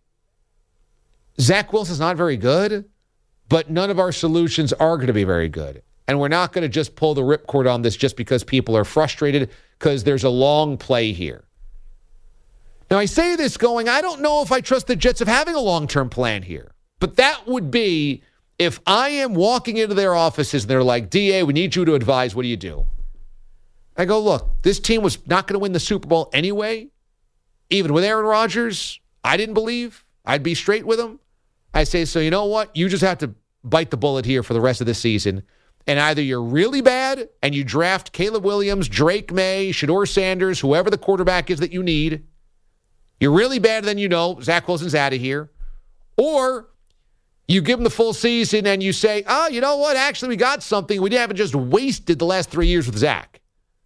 Zach Wilson's not very good, but none of our solutions are going to be very good. And we're not going to just pull the ripcord on this just because people are frustrated because there's a long play here. Now, I say this going, I don't know if I trust the Jets of having a long-term plan here. But that would be if I am walking into their offices and they're like, DA, we need you to advise, what do you do? I go, look, this team was not going to win the Super Bowl anyway. Even with Aaron Rodgers, I didn't believe. I'd be straight with him. I say, so you know what? You just have to bite the bullet here for the rest of the season. And either you're really bad and you draft Caleb Williams, Drake May, Shedeur Sanders, whoever the quarterback is that you need. You're really bad, then you know Zach Wilson's out of here. Or you give him the full season and you say, oh, you know what? Actually, we got something. We haven't just wasted the last 3 years with Zach.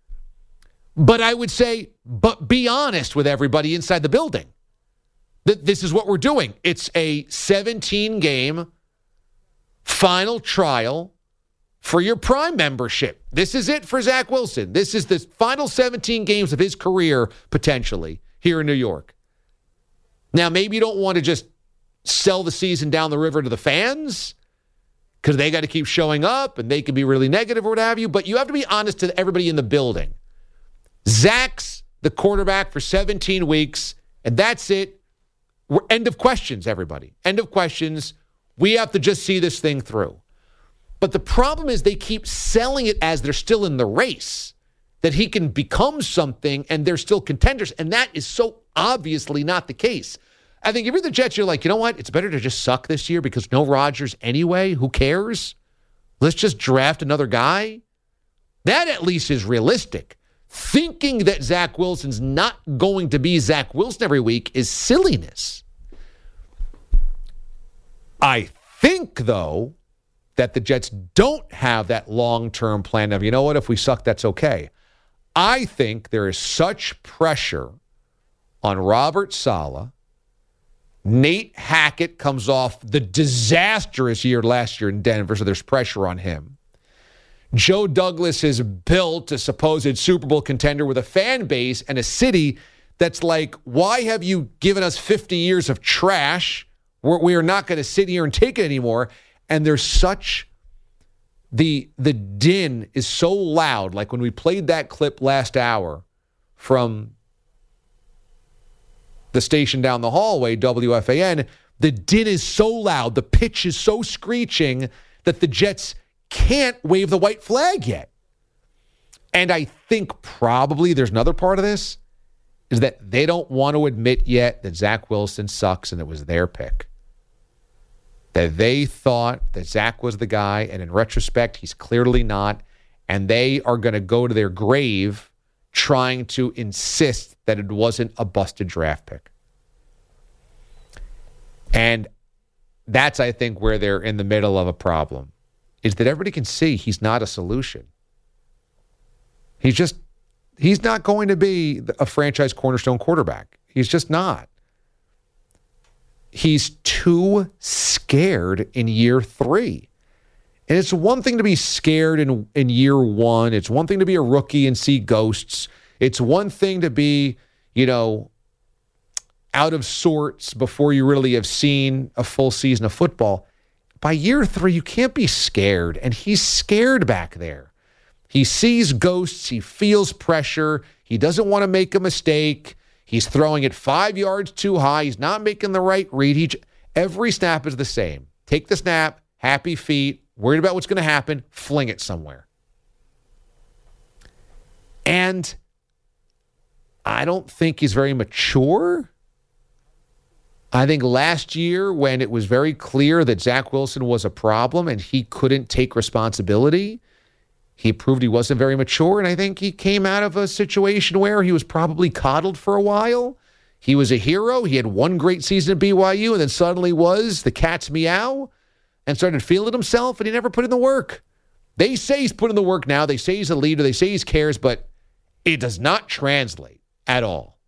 But I would say, but be honest with everybody inside the building. This is what we're doing. It's a 17-game final trial for your Prime membership. This is it for Zach Wilson. This is the final 17 games of his career, potentially, here in New York. Now, maybe you don't want to just sell the season down the river to the fans because they got to keep showing up and they can be really negative or what have you, but you have to be honest to everybody in the building. Zach's the quarterback for 17 weeks, and that's it. We're end of questions, everybody. End of questions. We have to just see this thing through. But the problem is they keep selling it as they're still in the race, that he can become something and they're still contenders, and that is so obviously not the case. I think if you're the Jets, you're like, you know what? It's better to just suck this year because no Rodgers anyway. Who cares? Let's just draft another guy. That at least is realistic. Thinking that Zach Wilson's not going to be Zach Wilson every week is silliness. I think, though, that the Jets don't have that long-term plan of, you know what, if we suck, that's okay. I think there is such pressure on Robert Saleh. Nate Hackett comes off the disastrous year last year in Denver, so there's pressure on him. Joe Douglas is built a supposed Super Bowl contender with a fan base and a city that's like, why have you given us 50 years of trash? We are not going to sit here and take it anymore. And there's such, the din is so loud. Like when we played that clip last hour from the station down the hallway, WFAN, the din is so loud, the pitch is so screeching that the Jets can't wave the white flag yet. And I think probably there's another part of this, is that they don't want to admit yet that Zach Wilson sucks and it was their pick. That they thought that Zach was the guy, and in retrospect, he's clearly not. And they are going to go to their grave trying to insist that it wasn't a busted draft pick. And that's, I think, where they're in the middle of a problem, is that everybody can see he's not a solution. He's not going to be a franchise cornerstone quarterback. He's just not. He's too scared in year 3. And it's one thing to be scared in year 1. It's one thing to be a rookie and see ghosts. It's one thing to be, out of sorts before you really have seen a full season of football. By year 3, you can't be scared. And he's scared back there. He sees ghosts. He feels pressure. He doesn't want to make a mistake. He's throwing it 5 yards too high. He's not making the right read. Every snap is the same. Take the snap, happy feet, worried about what's going to happen, fling it somewhere. And I don't think he's very mature. I think last year, when it was very clear that Zach Wilson was a problem and he couldn't take responsibility, he proved he wasn't very mature. And I think he came out of a situation where he was probably coddled for a while. He was a hero. He had one great season at BYU and then suddenly was the cat's meow and started feeling himself, and he never put in the work. They say he's put in the work now. They say he's a leader. They say he cares, but it does not translate at all.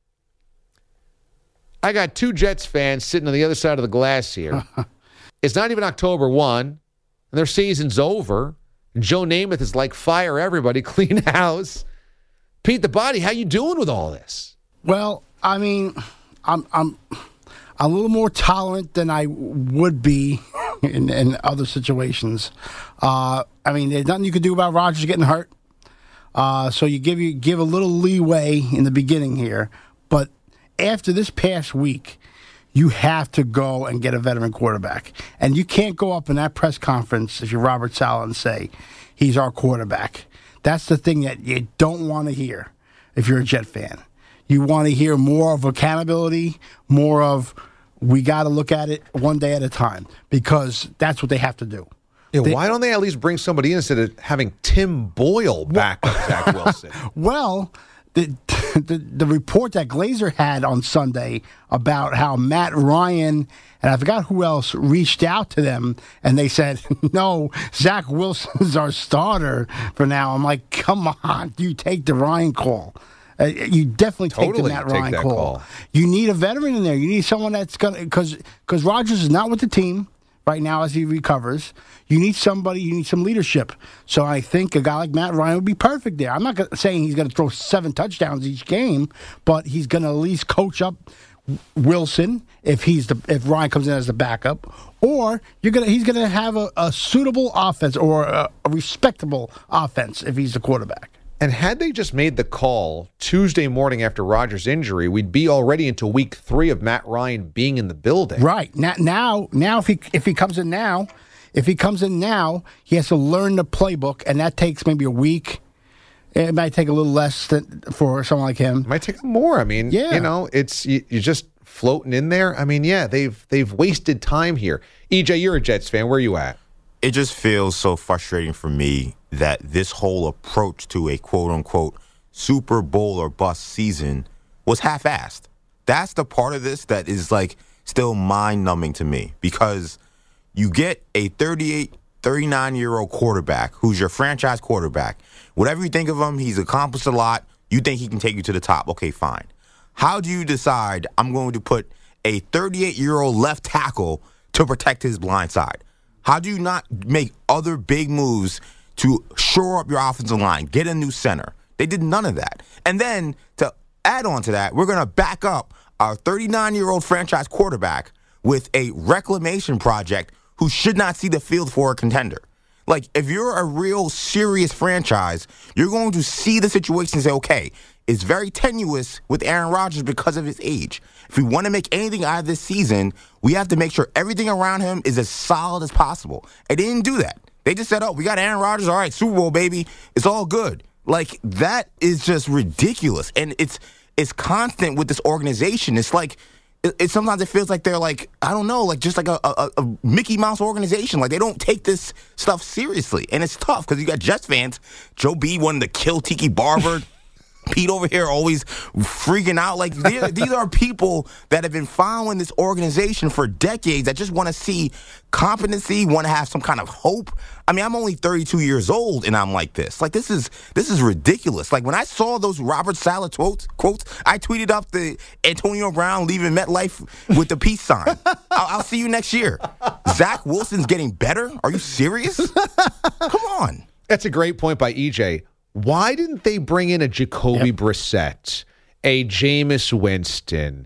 I got two Jets fans sitting on the other side of the glass here. It's not even October 1, and their season's over. Joe Namath is like, fire everybody, clean house. Pete the Body, how you doing with all this? Well, I mean, I'm a little more tolerant than I would be in other situations. I mean, there's nothing you can do about Rodgers getting hurt. So you give a little leeway in the beginning here. But after this past week, you have to go and get a veteran quarterback. And you can't go up in that press conference if you're Robert Saleh and say, he's our quarterback. That's the thing that you don't want to hear if you're a Jet fan. You want to hear more of accountability, more of we got to look at it one day at a time, because that's what they have to do. Yeah, why don't they at least bring somebody in instead of having Tim Boyle back up Zach Wilson? Well, the report that Glazer had on Sunday about how Matt Ryan and I forgot who else reached out to them, and they said, no, Zach Wilson's our starter for now. I'm like, come on, you take the Ryan call. You definitely take the Matt Ryan call. You need a veteran in there. You need someone that's going to, because Rodgers is not with the team right now as he recovers. You need somebody, you need some leadership. So I think a guy like Matt Ryan would be perfect there. I'm not saying he's going to throw 7 touchdowns each game, but he's going to at least coach up Wilson if Ryan comes in as the backup, or he's gonna have a suitable offense or a respectable offense if he's the quarterback. And had they just made the call Tuesday morning after Rodgers' injury, we'd be already into week 3 of Matt Ryan being in the building. Right. Now if he comes in now, he has to learn the playbook, and that takes maybe a week. It might take a little less for someone like him. It might take more. I mean, it's you're just floating in there. I mean, yeah, they've wasted time here. EJ, you're a Jets fan. Where are you at? It just feels so frustrating for me that this whole approach to a quote-unquote Super Bowl or bust season was half-assed. That's the part of this that is, like, still mind-numbing to me, because you get a 38, 39-year-old quarterback who's your franchise quarterback. Whatever you think of him, he's accomplished a lot. You think he can take you to the top. Okay, fine. How do you decide I'm going to put a 38-year-old left tackle to protect his blind side? How do you not make other big moves to shore up your offensive line, get a new center? They did none of that. And then to add on to that, we're going to back up our 39-year-old franchise quarterback with a reclamation project who should not see the field for a contender. Like, if you're a real serious franchise, you're going to see the situation and say, okay, it's very tenuous with Aaron Rodgers because of his age. If we want to make anything out of this season, we have to make sure everything around him is as solid as possible. And they didn't do that. They just said, oh, we got Aaron Rodgers. All right, Super Bowl, baby. It's all good. Like, that is just ridiculous. And it's constant with this organization. It's like, sometimes it feels like they're like, I don't know, like just like a Mickey Mouse organization. Like, they don't take this stuff seriously. And it's tough because you got Jets fans. Joe B wanting to kill Tiki Barber. Pete over here always freaking out. Like, these are people that have been following this organization for decades that just want to see competency, want to have some kind of hope. I mean, I'm only 32 years old, and I'm like this. Like, this is ridiculous. Like, when I saw those Robert Saleh quotes, I tweeted up the Antonio Brown leaving MetLife with the peace sign. I'll see you next year. Zach Wilson's getting better? Are you serious? Come on. That's a great point by EJ. Why didn't they bring in a Jacoby Brissett, a Jameis Winston,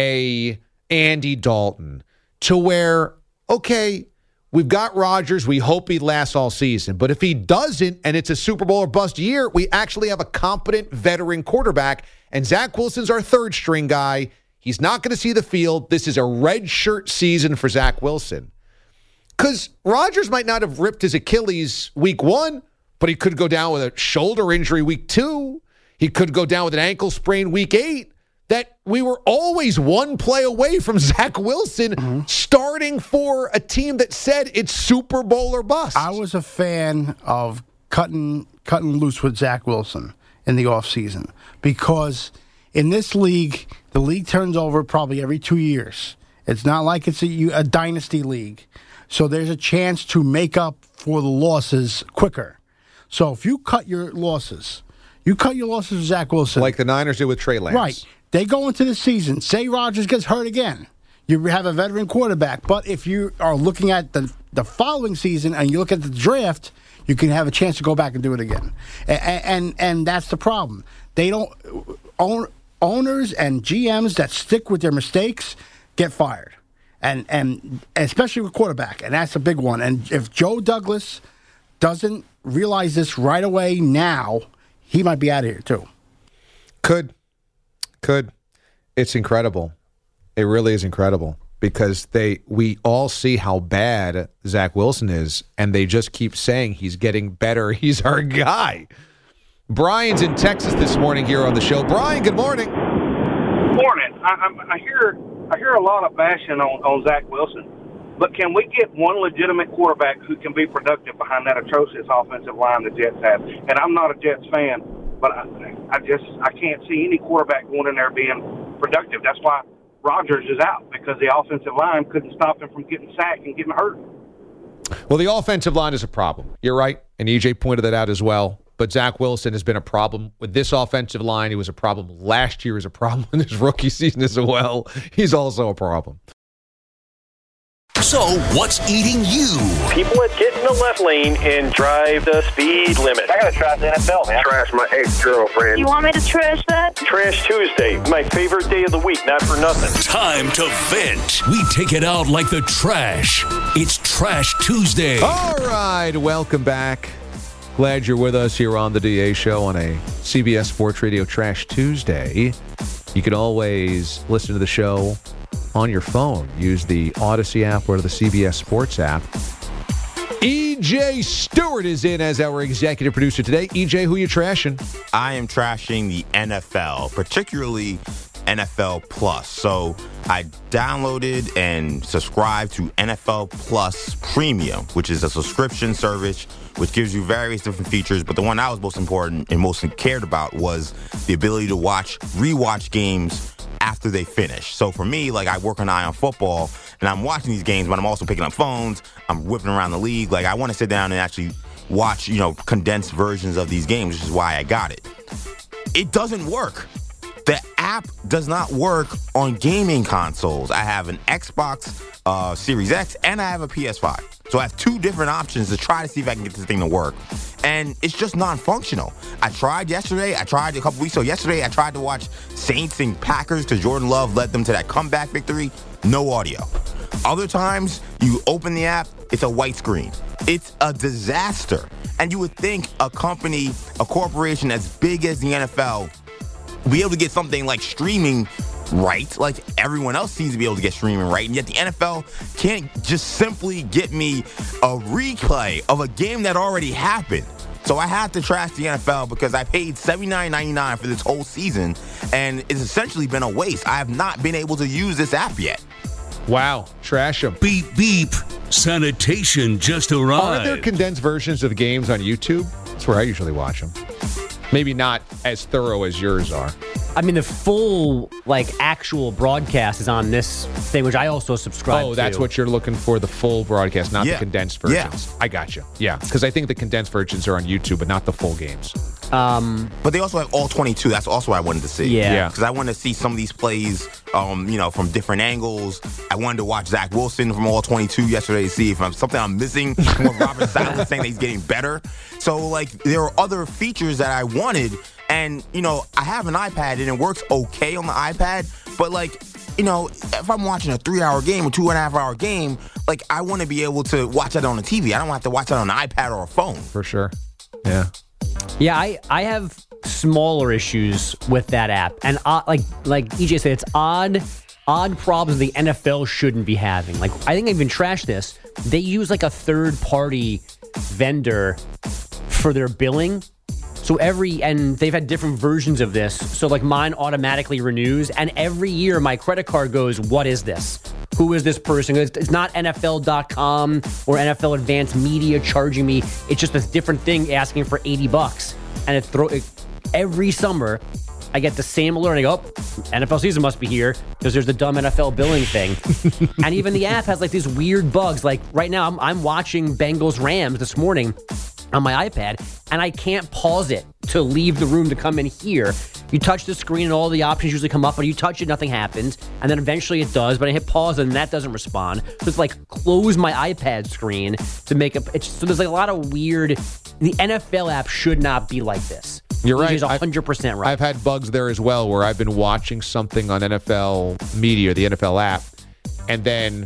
a Andy Dalton, to where, okay, we've got Rodgers, we hope he lasts all season, but if he doesn't and it's a Super Bowl or bust year, we actually have a competent veteran quarterback, and Zach Wilson's our third string guy. He's not going to see the field. This is a red shirt season for Zach Wilson. Because Rodgers might not have ripped his Achilles week 1, but he could go down with a shoulder injury week 2. He could go down with an ankle sprain week 8. That we were always one play away from Zach Wilson starting for a team that said it's Super Bowl or bust. I was a fan of cutting loose with Zach Wilson in the offseason because in this league, the league turns over probably every 2 years. It's not like it's a dynasty league. So there's a chance to make up for the losses quicker. So if you cut your losses with Zach Wilson. Like the Niners did with Trey Lance. Right. They go into the season. Say Rodgers gets hurt again. You have a veteran quarterback. But if you are looking at the following season and you look at the draft, you can have a chance to go back and do it again. And that's the problem. They don't owners and GMs that stick with their mistakes get fired. And especially with quarterback. And that's a big one. And if Joe Douglas doesn't realize this right away now, he might be out of here too. Could. It's incredible. It really is incredible because we all see how bad Zach Wilson is, and they just keep saying he's getting better. He's our guy. Brian's in Texas this morning here on the show. Brian, good morning. Morning. I hear a lot of bashing on Zach Wilson, but can we get one legitimate quarterback who can be productive behind that atrocious offensive line the Jets have? And I'm not a Jets fan. But I can't see any quarterback going in there being productive. That's why Rodgers is out, because the offensive line couldn't stop him from getting sacked and getting hurt. Well, the offensive line is a problem. You're right, and EJ pointed that out as well. But Zach Wilson has been a problem with this offensive line. He was a problem last year. He was a problem in his rookie season as well. He's also a problem. So, what's eating you? People that get in the left lane and drive the speed limit. I gotta trash the NFL, man. Trash my ex-girlfriend. You want me to trash that? Trash Tuesday, my favorite day of the week, not for nothing. Time to vent. We take it out like the trash. It's Trash Tuesday. All right, welcome back. Glad you're with us here on the DA Show on a CBS Sports Radio Trash Tuesday. You can always listen to the show on your phone. Use the Odyssey app or the CBS Sports app. EJ Stewart is in as our executive producer today. EJ, who you trashing? I am trashing the NFL, particularly NFL Plus. So I downloaded and subscribed to NFL Plus Premium, which is a subscription service which gives you various different features. But the one I was most important and most cared about was the ability to rewatch games after they finish. So for me, like, I work an eye on football, and I'm watching these games, but I'm also picking up phones. I'm whipping around the league. Like, I want to sit down and actually watch, condensed versions of these games, which is why I got it. It doesn't work. The app does not work on gaming consoles. I have an Xbox Series X, and I have a PS5. So I have two different options to try to see if I can get this thing to work. And it's just non-functional. I tried yesterday. I tried a couple weeks ago. Yesterday, I tried to watch Saints and Packers because Jordan Love led them to that comeback victory. No audio. Other times, you open the app, it's a white screen. It's a disaster. And you would think a corporation as big as the NFL be able to get something like streaming right, like everyone else seems to be able to get streaming right, and yet the NFL can't just simply get me a replay of a game that already happened. So I had to trash the NFL because I paid $79.99 for this whole season, and it's essentially been a waste. I have not been able to use this app yet. Wow, trash them. Beep, beep. Sanitation just arrived. Are there condensed versions of games on YouTube? That's where I usually watch them. Maybe not as thorough as yours are. I mean, the full, actual broadcast is on this thing, which I also subscribe to. Oh, that's what you're looking for, the full broadcast, not the condensed versions. Yeah. I got you. Yeah, because I think the condensed versions are on YouTube, but not the full games. But they also have all 22. That's also what I wanted to see. Yeah. Because I wanted to see some of these plays, from different angles. I wanted to watch Zach Wilson from all 22 yesterday to see if something I'm missing from what Robert Saleh was saying that he's getting better. So, there are other features that I wanted. And, I have an iPad, and it works okay on the iPad. But, if I'm watching a 3-hour game or 2.5-hour game, I want to be able to watch that on the TV. I don't have to watch that on an iPad or a phone. For sure. Yeah. Yeah, I have smaller issues with that app. And, like EJ said, it's odd problems the NFL shouldn't be having. I think I even trashed this. They use, a third-party vendor for their billing. So and they've had different versions of this. So like mine automatically renews, and every year my credit card goes, what is this? Who is this person? It's not NFL.com or NFL Advanced Media charging me. It's just a different thing asking for $80. And every summer I get the same alert. I go, NFL season must be here because there's the dumb NFL billing thing. And even the app has like these weird bugs. Like right now I'm watching Bengals Rams this morning on my iPad, and I can't pause it to leave the room to come in here. You touch the screen and all the options usually come up, but you touch it, nothing happens. And then eventually it does, but I hit pause and that doesn't respond. So it's like close my iPad screen to make so there's like a lot of weird. The NFL app should not be like this. You're right. He's 100% right. I've had bugs there as well where I've been watching something on NFL Media, the NFL app, and then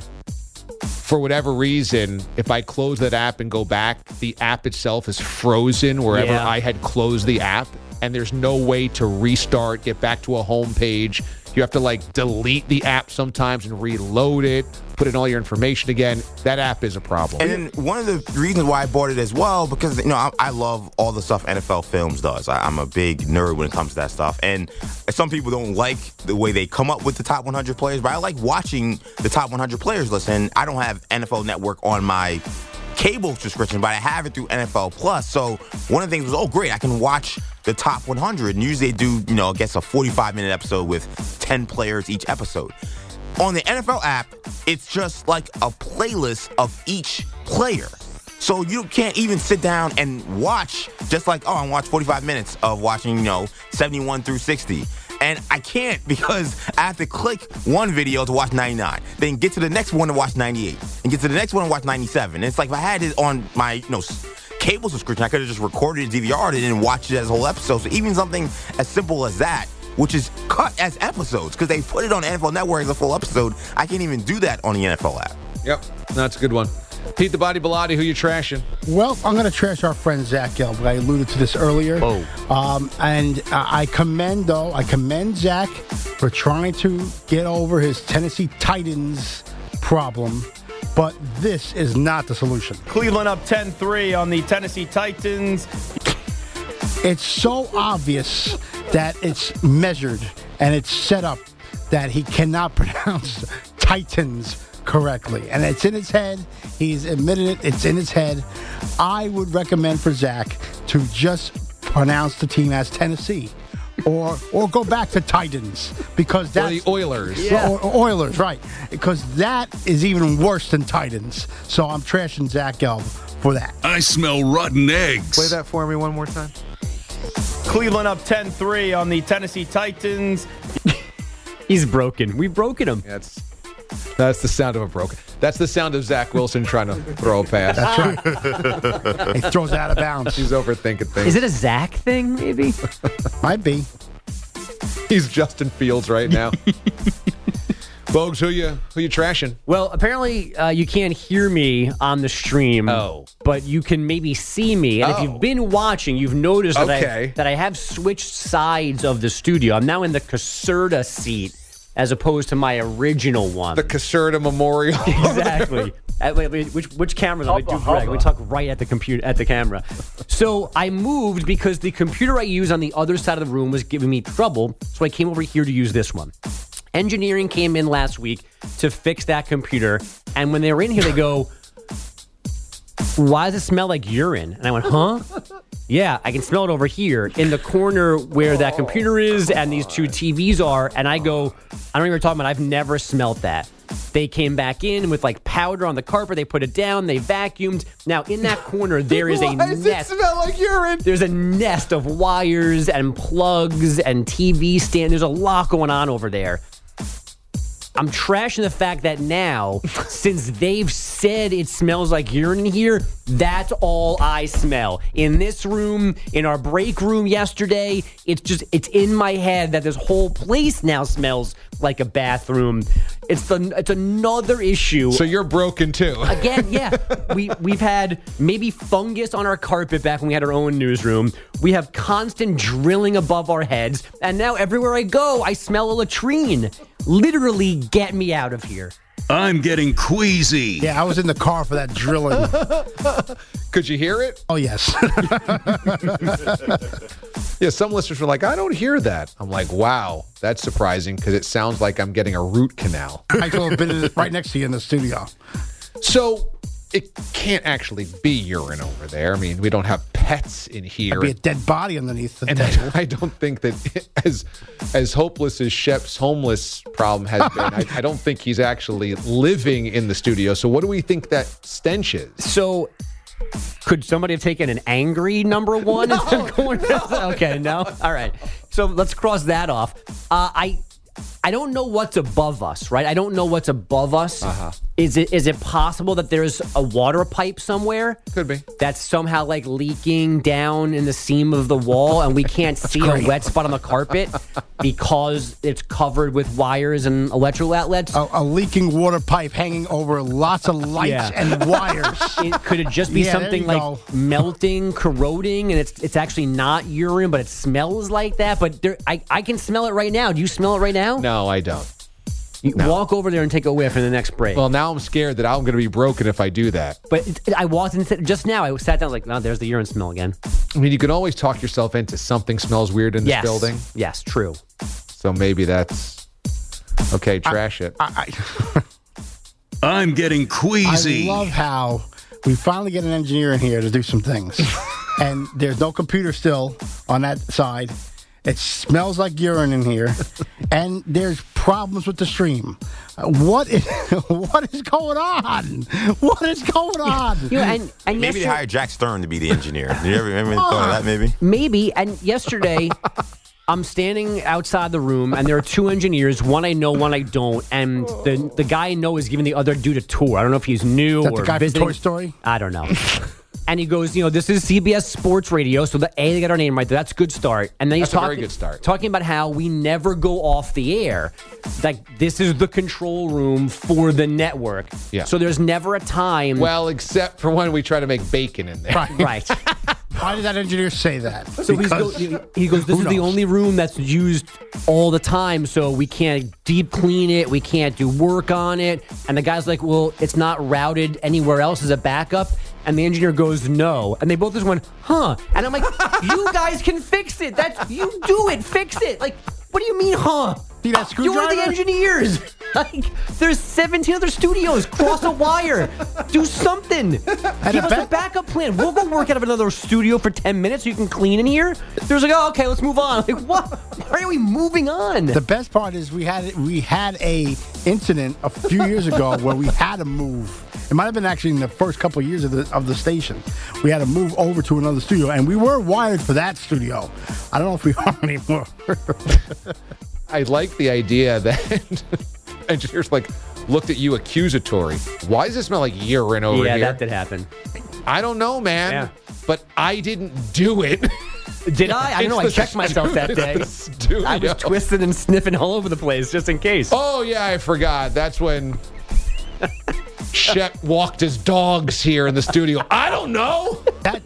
for whatever reason, if I close that app and go back, the app itself is frozen wherever I had closed the app, and there's no way to restart, get back to a home page. You have to like delete the app sometimes and reload it, put in all your information again. That app is a problem. And then one of the reasons why I bought it as well, because I love all the stuff NFL Films does. I'm a big nerd when it comes to that stuff. And some people don't like the way they come up with the top 100 players, but I like watching the top 100 players list. And I don't have NFL Network on my cable subscription, but I have it through NFL Plus. So one of the things was, great, I can watch the top 100. And usually they do, I guess a 45-minute episode with 10 players each episode. On the NFL app, it's just like a playlist of each player. So you can't even sit down and watch just like, I watch 45 minutes of watching, 71 through 60. And I can't because I have to click one video to watch 99, then get to the next one to watch 98, and get to the next one to watch 97. And it's like if I had it on my, cable subscription, I could have just recorded it, DVR'd it, and watched it as a whole episode. So even something as simple as that, which is cut as episodes, because they put it on NFL Network as a full episode, I can't even do that on the NFL app. Yep, that's a good one. Pete the Body Bilotti, who you trashing? Well, I'm going to trash our friend Zach Gelb. I alluded to this earlier. And I commend Zach for trying to get over his Tennessee Titans problem. But this is not the solution. Cleveland up 10-3 on the Tennessee Titans. It's so obvious that it's measured and it's set up that he cannot pronounce Titans correctly. And it's in his head. He's admitted it. It's in his head. I would recommend for Zach to just pronounce the team as Tennessee. Or go back to Titans, because that's the Oilers. Yeah. Or Oilers, right? Because that is even worse than Titans. So I'm trashing Zach Gelb for that. I smell rotten eggs. Play that for me one more time. Cleveland up 10-3 on the Tennessee Titans. He's broken. We've broken him. That's the sound of a broken. That's the sound of Zach Wilson trying to throw a pass. That's right. He throws out of bounds. He's overthinking things. Is it a Zach thing, maybe? Might be. He's Justin Fields right now. Bogues, who you trashing? Well, apparently you can't hear me on the stream. But you can maybe see me. And if you've been watching, you've noticed that I have switched sides of the studio. I'm now in the Caserta seat as opposed to my original one. The Caserta Memorial. Exactly. Wait, which cameras am I do, Greg? We talk right at the computer, at the camera. So I moved because the computer I use on the other side of the room was giving me trouble. So I came over here to use this one. Engineering came in last week to fix that computer. And when they were in here, they go, why does it smell like urine? And I went, huh? Yeah, I can smell it over here in the corner where that computer is and these two TVs are. And I go, I don't know what you're talking about. I've never smelt that. They came back in with like powder on the carpet. They put it down. They vacuumed. Now in that corner, there is a nest. Why does it smell like urine? There's a nest of wires and plugs and TV stand. There's a lot going on over there. I'm trashing the fact that now, since they've said it smells like urine in here, that's all I smell. In this room, in our break room yesterday, it's in my head that this whole place now smells like a bathroom. It's another issue. So you're broken too. Again, yeah. We've had maybe fungus on our carpet back when we had our own newsroom. We have constant drilling above our heads. And now everywhere I go, I smell a latrine. Literally, get me out of here. I'm getting queasy. Yeah, I was in the car for that drilling. Could you hear it? Oh, yes. Yeah, some listeners were like, I don't hear that. I'm like, wow, that's surprising because it sounds like I'm getting a root canal. I could have been right next to you in the studio. So it can't actually be urine over there. I mean, we don't have pets in here. There'd be a dead body underneath the and table. I don't think that as hopeless as Shep's homeless problem has been, I don't think he's actually living in the studio. So what do we think that stench is? So could somebody have taken an angry number one? Okay, no? All right. So let's cross that off. I don't know what's above us, right? I don't know what's above us. Uh-huh. Is it possible that there's a water pipe somewhere? Could be. That's somehow like leaking down in the seam of the wall and we can't see a wet spot on the carpet because it's covered with wires and electrical outlets? A leaking water pipe hanging over lots of lights and wires. Could it just be something like melting, corroding, and it's actually not urine, but it smells like that? But I can smell it right now. Do you smell it right now? No, I don't. Walk over there and take a whiff in the next break. Well, now I'm scared that I'm going to be broken if I do that. But I walked in just now. I sat down like, no, there's the urine smell again. I mean, you can always talk yourself into something smells weird in this building. Yes, true. So maybe that's okay. Trash it. I'm getting queasy. I love how we finally get an engineer in here to do some things, and there's no computer still on that side. It smells like urine in here, and there's problems with the stream. What is going on? What is going on? And maybe they hired Jack Stern to be the engineer. Did you ever thought of that? Maybe. Maybe. And yesterday, I'm standing outside the room, and there are two engineers. One I know, one I don't. And the guy I know is giving the other dude a tour. I don't know if he's new Is that or the guy visiting. from Toy Story? I don't know. And he goes, this is CBS Sports Radio, so they got our name right there. That's a good start. And then he's That's a very good start. Talking about how we never go off the air. Like, this is the control room for the network. Yeah. So there's never a time. Well, except for when we try to make bacon in there. Right. Why did that engineer say that? So he goes, this is the only room that's used all the time, so we can't deep clean it, we can't do work on it. And the guy's like, well, it's not routed anywhere else as a backup. And the engineer goes, no. And they both just went, huh. And I'm like, you guys can fix it. You do it. Fix it. Like, what do you mean, huh? See that screwdriver? You're the engineers. Like, there's 17 other studios. Cross a wire. Do something. Give us a backup plan. We'll go work out of another studio for 10 minutes so you can clean in here. There's like, oh, okay, let's move on. Like, what? Why are we moving on? The best part is we had a incident a few years ago where we had to move. It might have been actually in the first couple of years of the station. We had to move over to another studio, and we were wired for that studio. I don't know if we are anymore. I like the idea that engineers looked at you accusatory. Why does it smell like urine over here? Yeah, that did happen. I don't know, man. Yeah. But I didn't do it. Did I? I don't know. I checked myself that day. I was twisting and sniffing all over the place just in case. Oh, yeah, I forgot. That's when Shep walked his dogs here in the studio. I don't know. That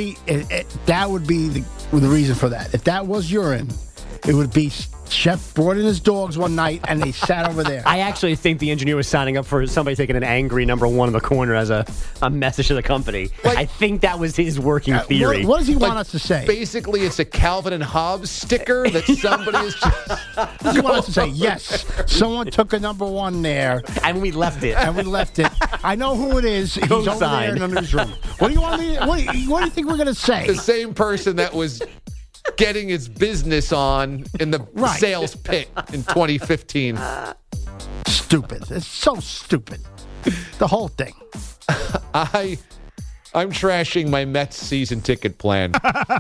would be the reason for that. If that was urine, it would be Shep brought in his dogs one night and they sat over there. I actually think the engineer was signing up for somebody taking an angry number one in the corner as a message to the company. I think that was his working theory. What does he want us to say? Basically, it's a Calvin and Hobbes sticker that somebody is just... What does he want us to say? Yes, someone took a number one there. And we left it. I know who it is. He's over there in the newsroom. What do you want me? What do you think we're going to say? The same person that was getting his business on in the sales pit in 2015. Stupid. It's so stupid. The whole thing. I'm trashing my Mets season ticket plan.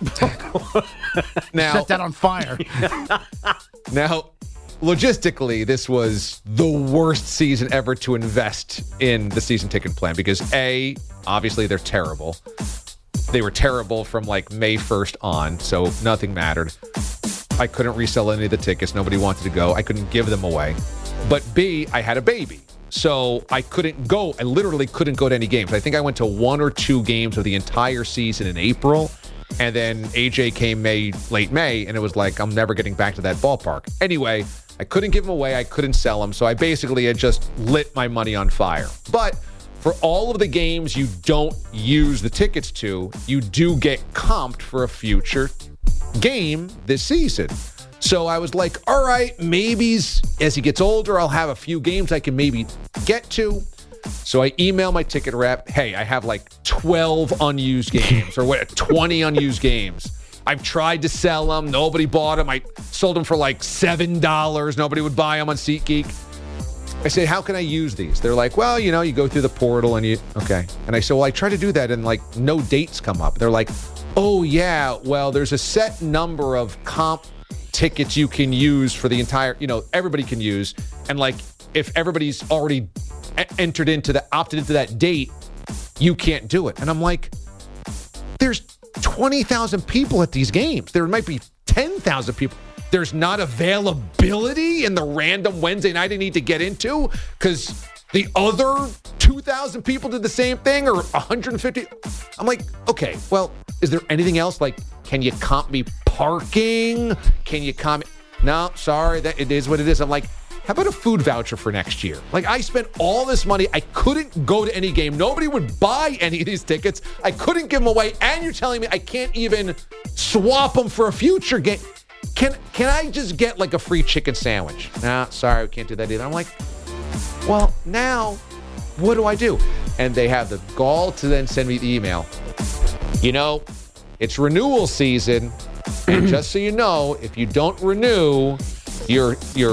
Now, set that on fire. Now, logistically, this was the worst season ever to invest in the season ticket plan because obviously they're terrible. They were terrible from May 1st on, so nothing mattered. I couldn't resell any of the tickets. Nobody wanted to go. I couldn't give them away. But B, I had a baby. So I couldn't go. I literally couldn't go to any games. I think I went to 1 or 2 games of the entire season in April. And then AJ came late May, and it was like, I'm never getting back to that ballpark. Anyway, I couldn't give them away. I couldn't sell them. So I basically had just lit my money on fire. But for all of the games you don't use the tickets to, you do get comped for a future game this season. So I was like, all right, maybe as he gets older, I'll have a few games I can maybe get to. So I email my ticket rep, hey, I have like 12 unused games or 20 unused games. I've tried to sell them. Nobody bought them. I sold them for like $7. Nobody would buy them on SeatGeek. I said, how can I use these? They're like, well, you go through the portal and okay. And I said, well, I try to do that and like no dates come up. They're like, oh yeah, well, there's a set number of comp tickets you can use for the entire, everybody can use. And like, if everybody's already opted into that date, you can't do it. And I'm like, there's 20,000 people at these games. There might be 10,000 people. There's not availability in the random Wednesday night I need to get into because the other 2,000 people did the same thing or 150. I'm like, okay, well, is there anything else? Like, can you comp me parking? Can you comp? No, sorry, that it is what it is. I'm like, how about a food voucher for next year? Like, I spent all this money. I couldn't go to any game. Nobody would buy any of these tickets. I couldn't give them away. And you're telling me I can't even swap them for a future game. Can I just get like a free chicken sandwich? Nah, sorry, we can't do that either. I'm like, well, now what do I do? And they have the gall to then send me the email. It's renewal season. And just so you know, if you don't renew, your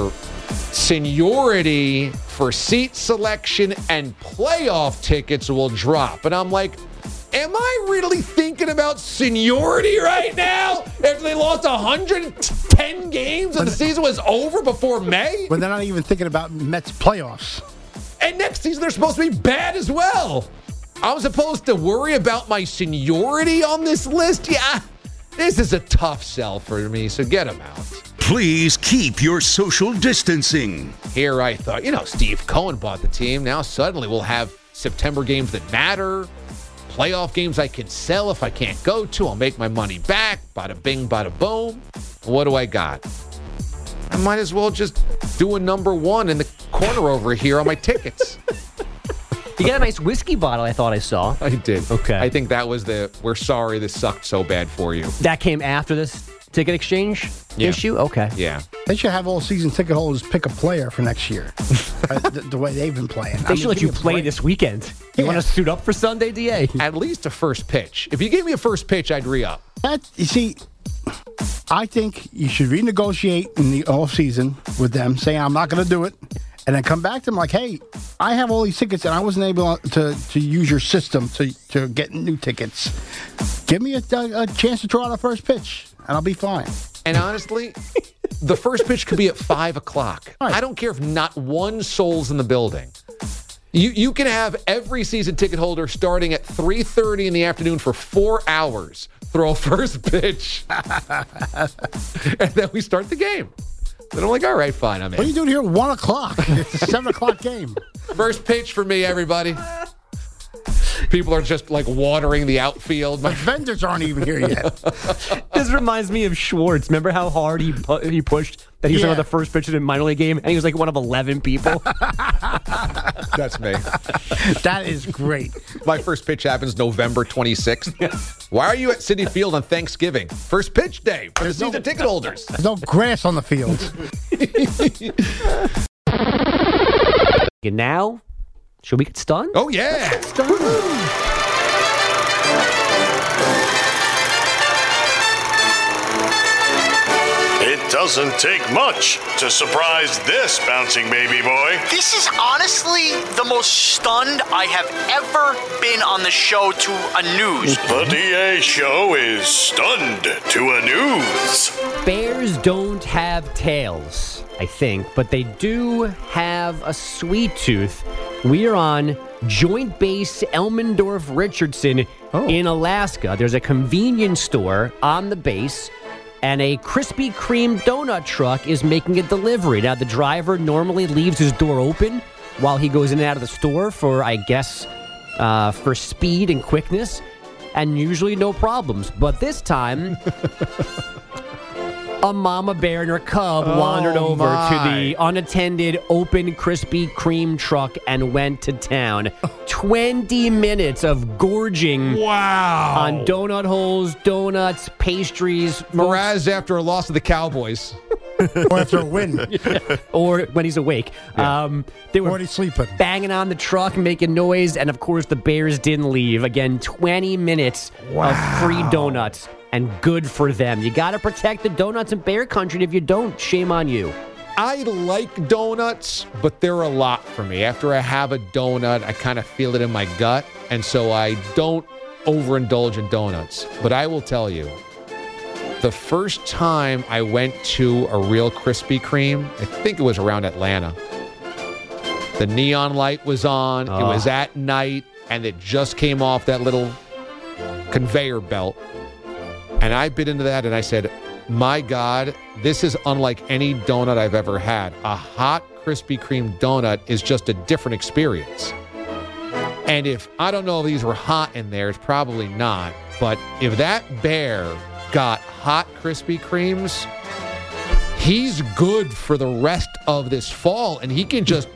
seniority for seat selection and playoff tickets will drop. And I'm like, am I really thinking about seniority right now? After they lost 110 games and the season was over before May? But they're not even thinking about Mets playoffs. And next season they're supposed to be bad as well. I'm supposed to worry about my seniority on this list? Yeah, this is a tough sell for me, so get them out. Please keep your social distancing. Here I thought, Steve Cohen bought the team. Now suddenly we'll have September games that matter. Playoff games I can sell if I can't go to. I'll make my money back. Bada bing, bada boom. What do I got? I might as well just do a number one in the corner over here on my tickets. You got a nice whiskey bottle, I thought I saw. I did. Okay. I think that was we're sorry this sucked so bad for you. That came after this ticket exchange issue? Okay. Yeah. They should have all season ticket holders pick a player for next year. the way they've been playing. They should let you play this weekend. You want to suit up for Sunday, DA? At least a first pitch. If you gave me a first pitch, I'd re-up. You see, I think you should renegotiate in the offseason with them, saying I'm not going to do it, and then come back to them like, hey, I have all these tickets, and I wasn't able to use your system to get new tickets. Give me a chance to throw out a first pitch, and I'll be fine. And honestly, the first pitch could be at 5 o'clock. Right. I don't care if not one soul's in the building. You can have every season ticket holder starting at 3:30 in the afternoon for 4 hours. Throw a first pitch. And then we start the game. Then I'm like, all right, fine, I'm in. What are you doing here at 1 o'clock? It's a 7 o'clock game. First pitch for me, everybody. People are just like watering the outfield. The vendors aren't even here yet. This reminds me of Schwartz. Remember how hard he pushed that he was on the first pitch of the minor league game, and he was like one of 11 people? That's me. That is great. My first pitch happens November 26th. Why are you at Citi Field on Thanksgiving? First pitch day for the season ticket holders. There's no grass on the field. And now, should we get stunned? Oh, yeah. It doesn't take much to surprise this bouncing baby boy. This is honestly the most stunned I have ever been on the show to a news. The DA show is stunned to a news. Bears don't have tails, I think, but they do have a sweet tooth. We are on Joint Base Elmendorf-Richardson in Alaska. There's a convenience store on the base, and a Krispy Kreme donut truck is making a delivery. Now, the driver normally leaves his door open while he goes in and out of the store for, I guess, for speed and quickness, and usually no problems. But this time, a mama bear and her cub wandered over to the unattended open Krispy Kreme truck and went to town. 20 minutes of gorging on donut holes, donuts, pastries. Mraz after a loss to the Cowboys. Or after a win. Or when he's awake. Yeah. They were already sleeping. Banging on the truck, making noise, and of course the Bears didn't leave. Again, 20 minutes of free donuts, and good for them. You got to protect the donuts in Bear Country, and if you don't, shame on you. I like donuts, but they're a lot for me. After I have a donut, I kind of feel it in my gut, and so I don't overindulge in donuts. But I will tell you, the first time I went to a real Krispy Kreme, I think it was around Atlanta. The neon light was on. It was at night, and it just came off that little conveyor belt. And I bit into that, and I said, my God, this is unlike any donut I've ever had. A hot Krispy Kreme donut is just a different experience. And if, I don't know if these were hot in there, it's probably not. But if that bear got hot Krispy Kremes, he's good for the rest of this fall, and he can just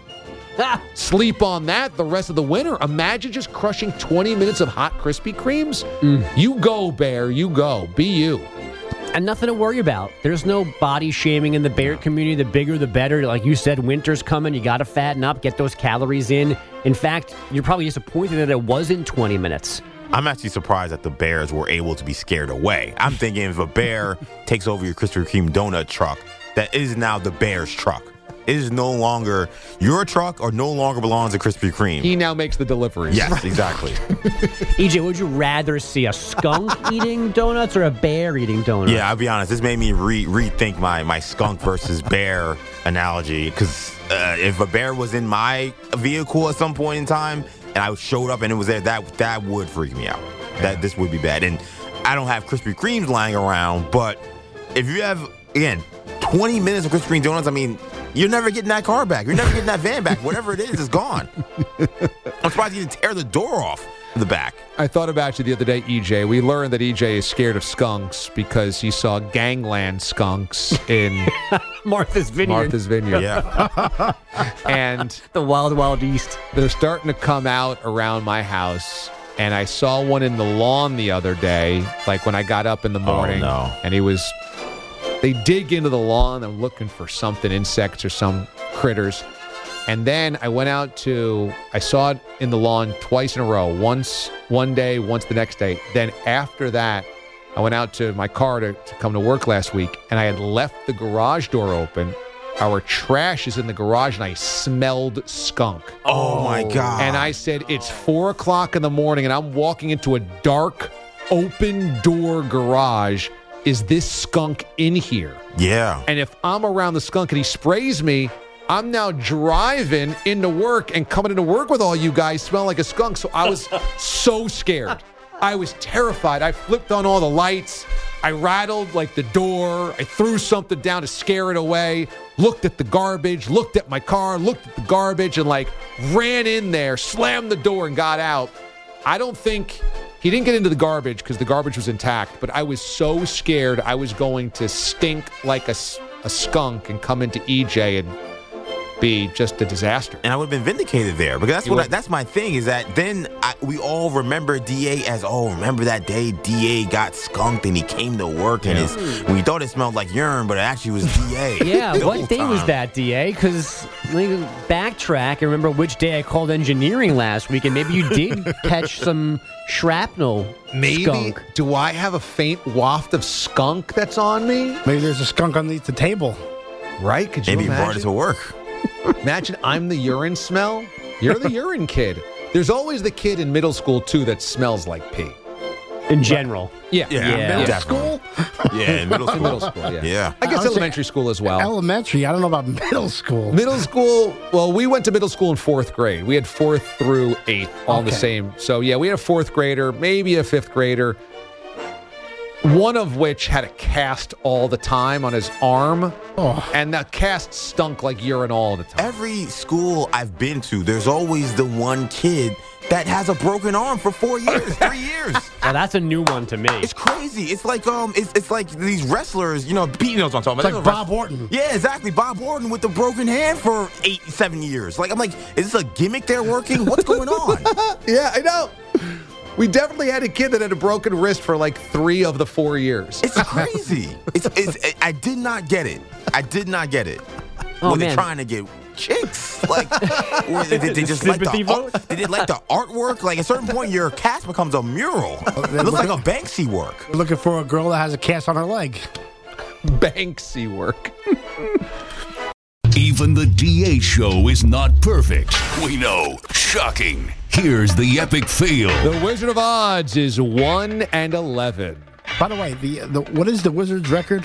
sleep on that the rest of the winter. Imagine just crushing 20 minutes of hot Krispy Kremes. You go, Bear. You go. Be you. And nothing to worry about. There's no body shaming in the bear community. The bigger, the better. Like you said, winter's coming. You got to fatten up, get those calories in. In fact, you're probably disappointed that it wasn't 20 minutes. I'm actually surprised that the Bears were able to be scared away. I'm thinking if a bear takes over your Krispy Kreme donut truck, that is now the Bears' truck. It is no longer your truck or no longer belongs to Krispy Kreme. He now makes the deliveries. Yes, exactly. EJ, would you rather see a skunk eating donuts or a bear eating donuts? Yeah, I'll be honest. This made me rethink my skunk versus bear analogy. Because if a bear was in my vehicle at some point in time and I showed up and it was there, that would freak me out. This would be bad. And I don't have Krispy Kremes lying around, but if you have, again, 20 minutes of Krispy Kreme donuts, I mean, you're never getting that car back. You're never getting that van back. Whatever it is gone. I'm surprised you didn't tear the door off the back. I thought about you the other day, EJ. We learned that EJ is scared of skunks because he saw gangland skunks in Martha's Vineyard. Yeah. And the Wild Wild East. They're starting to come out around my house. And I saw one in the lawn the other day, like when I got up in the morning. Oh, no. And they dig into the lawn. I'm looking for something, insects or some critters. And then I saw it in the lawn twice in a row. Once one day, once the next day. Then after that, I went out to my car to come to work last week, and I had left the garage door open. Our trash is in the garage, and I smelled skunk. Oh, my God. And I said, it's 4 o'clock in the morning, and I'm walking into a dark, open door garage. Is this skunk in here? Yeah. And if I'm around the skunk and he sprays me, I'm now driving into work and coming into work with all you guys smelling like a skunk. So I was so scared. I was terrified. I flipped on all the lights. I rattled like the door. I threw something down to scare it away. Looked at the garbage, looked at my car, looked at the garbage, and ran in there, slammed the door, and got out. I don't think he didn't get into the garbage because the garbage was intact, but I was so scared I was going to stink like a skunk and come into EJ and be just a disaster. And I would have been vindicated there because that's my thing is that then we all remember DA as, remember that day DA got skunked and he came to work and we thought it smelled like urine, but it actually was DA. Yeah, what day was that, DA? Because backtrack and remember which day I called engineering last week, and maybe you did catch some shrapnel. Maybe. Skunk. Do I have a faint waft of skunk that's on me? Maybe there's a skunk underneath the table. Right? Could you Maybe imagine? he brought it to work. Imagine I'm the urine smell. You're the urine kid. There's always the kid in middle school, too, that smells like pee. In general. Yeah. Middle school? Yeah, in middle school. Middle school, yeah. I guess elementary school as well. Elementary. I don't know about middle school. Middle school, well, we went to middle school in 4th grade. We had 4th through 8th, all the same. So, yeah, we had a 4th grader, maybe a 5th grader. One of which had a cast all the time on his arm, and that cast stunk like urine all the time. Every school I've been to, there's always the one kid that has a broken arm for 4 years, 3 years. Now that's a new one to me. It's crazy. It's like it's like these wrestlers. You know, Pete knows what I'm talking about. It's like Bob Orton. Yeah, exactly. Bob Orton with the broken hand for 7 years. Like, I'm like, is this a gimmick they're working? What's going on? Yeah, I know. We definitely had a kid that had a broken wrist for like 3 of the 4 years. It's crazy. I did not get it. I did not get it. Oh, They're trying to get chicks. Like, or they just like they did like the artwork. Like, at a certain point, your cast becomes a mural. It looks like a Banksy work. We're looking for a girl that has a cast on her leg. Banksy work. Even the DA show is not perfect. We know. Shocking. Here's the epic fail. The Wizard of Odds is 1-11. By the way, what is the Wizards' record?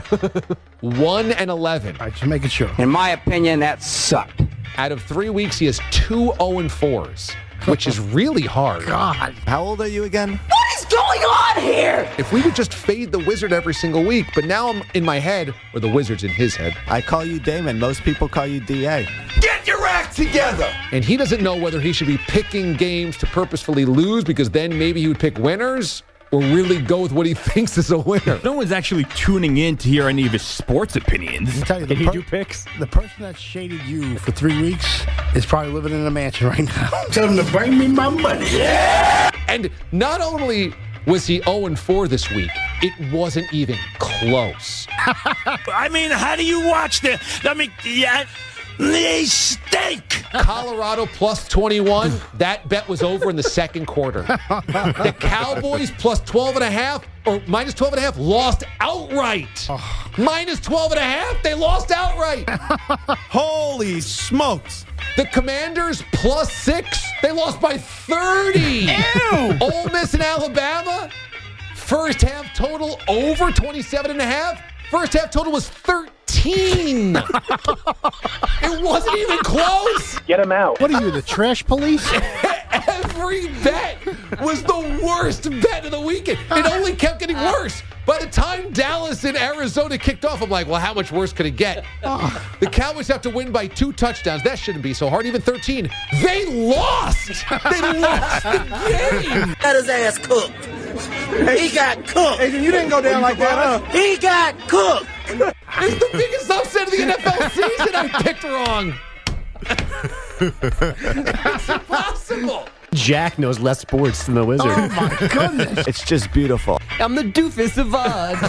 1-11. All right, just making sure. In my opinion, that sucked. Out of 3 weeks, he has 2 0-4s, which is really hard. God. How old are you again? What is going on here? If we would just fade the Wizard every single week, but now I'm in my head, or the Wizard's in his head. I call you Damon. Most people call you DA. Get your act together! And he doesn't know whether he should be picking games to purposefully lose, because then maybe he would pick winners, or really go with what he thinks is a winner. No one's actually tuning in to hear any of his sports opinions. Can you do picks? The person that shaded you for 3 weeks is probably living in a mansion right now. Tell them to bring me my money. Yeah! And not only was he 0-4 this week, it wasn't even close. I mean, how do you watch the? I mean, they stink. Colorado plus 21. That bet was over in the second quarter. The Cowboys plus 12.5 or minus 12.5 lost outright. Minus 12.5, they lost outright. Holy smokes. The Commanders plus 6, they lost by 30. Ew. Ole Miss and Alabama, first half total over 27.5. First half total was 13. It wasn't even close. Get him out. What are you, the trash police? Every bet was the worst bet of the weekend. It only kept getting worse. By the time Dallas and Arizona kicked off, I'm like, well, how much worse could it get? The Cowboys have to win by 2 touchdowns. That shouldn't be so hard. Even 13. They lost. They lost the game. Got his ass cooked. He got cooked. Adrian, you didn't go down like that, huh? He got cooked. It's the biggest upset of the NFL season. I picked wrong. It's impossible. Jack knows less sports than the Wizard. Oh, my goodness. It's just beautiful. I'm the doofus of odds.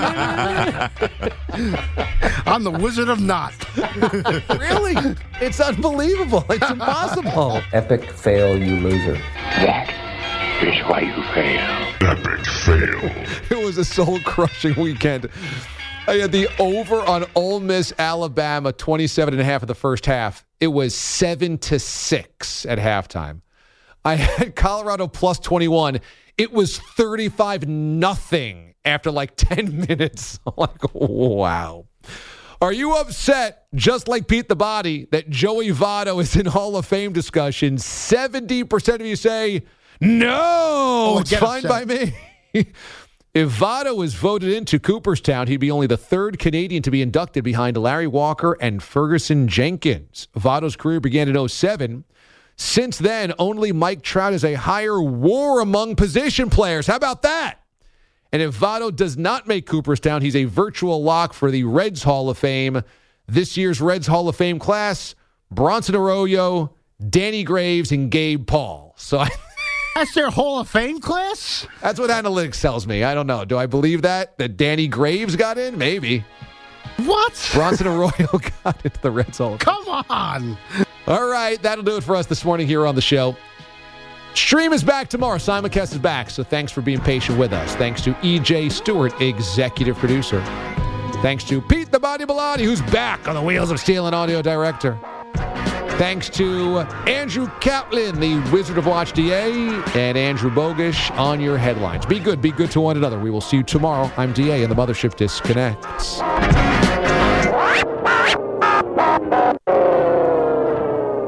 I'm the Wizard of Not. Really? It's unbelievable. It's impossible. Epic fail, you loser. That is why you fail. Epic fail. It was a soul-crushing weekend. I had the over on Ole Miss, Alabama, 27.5 in the first half. It was 7-6 at halftime. I had Colorado plus 21. It was 35-0 after like 10 minutes. I'm like, wow. Are you upset, just like Pete the Body, that Joey Votto is in Hall of Fame discussion? 70% of you say, no, it's fine by me. If Votto was voted into Cooperstown, he'd be only the 3rd Canadian to be inducted behind Larry Walker and Ferguson Jenkins. Votto's career began in 2007. Since then, only Mike Trout has a higher WAR among position players. How about that? And if Votto does not make Cooperstown, he's a virtual lock for the Reds Hall of Fame. This year's Reds Hall of Fame class, Bronson Arroyo, Danny Graves, and Gabe Paul. So That's their Hall of Fame class? That's what analytics tells me. I don't know. Do I believe that Danny Graves got in? Maybe. What? Bronson Arroyo got into the Reds Hall of Fame. Come on. All right, that'll do it for us this morning here on the show. Stream is back tomorrow. Simulcast is back, so thanks for being patient with us. Thanks to E.J. Stewart, executive producer. Thanks to Pete the Body Bellotti, who's back on the wheels of steel and audio director. Thanks to Andrew Kaplan, the Wizard of Watch DA, and Andrew Bogish on your headlines. Be good to one another. We will see you tomorrow. I'm DA, and the Mothership disconnects.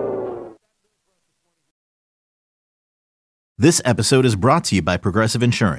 This episode is brought to you by Progressive Insurance.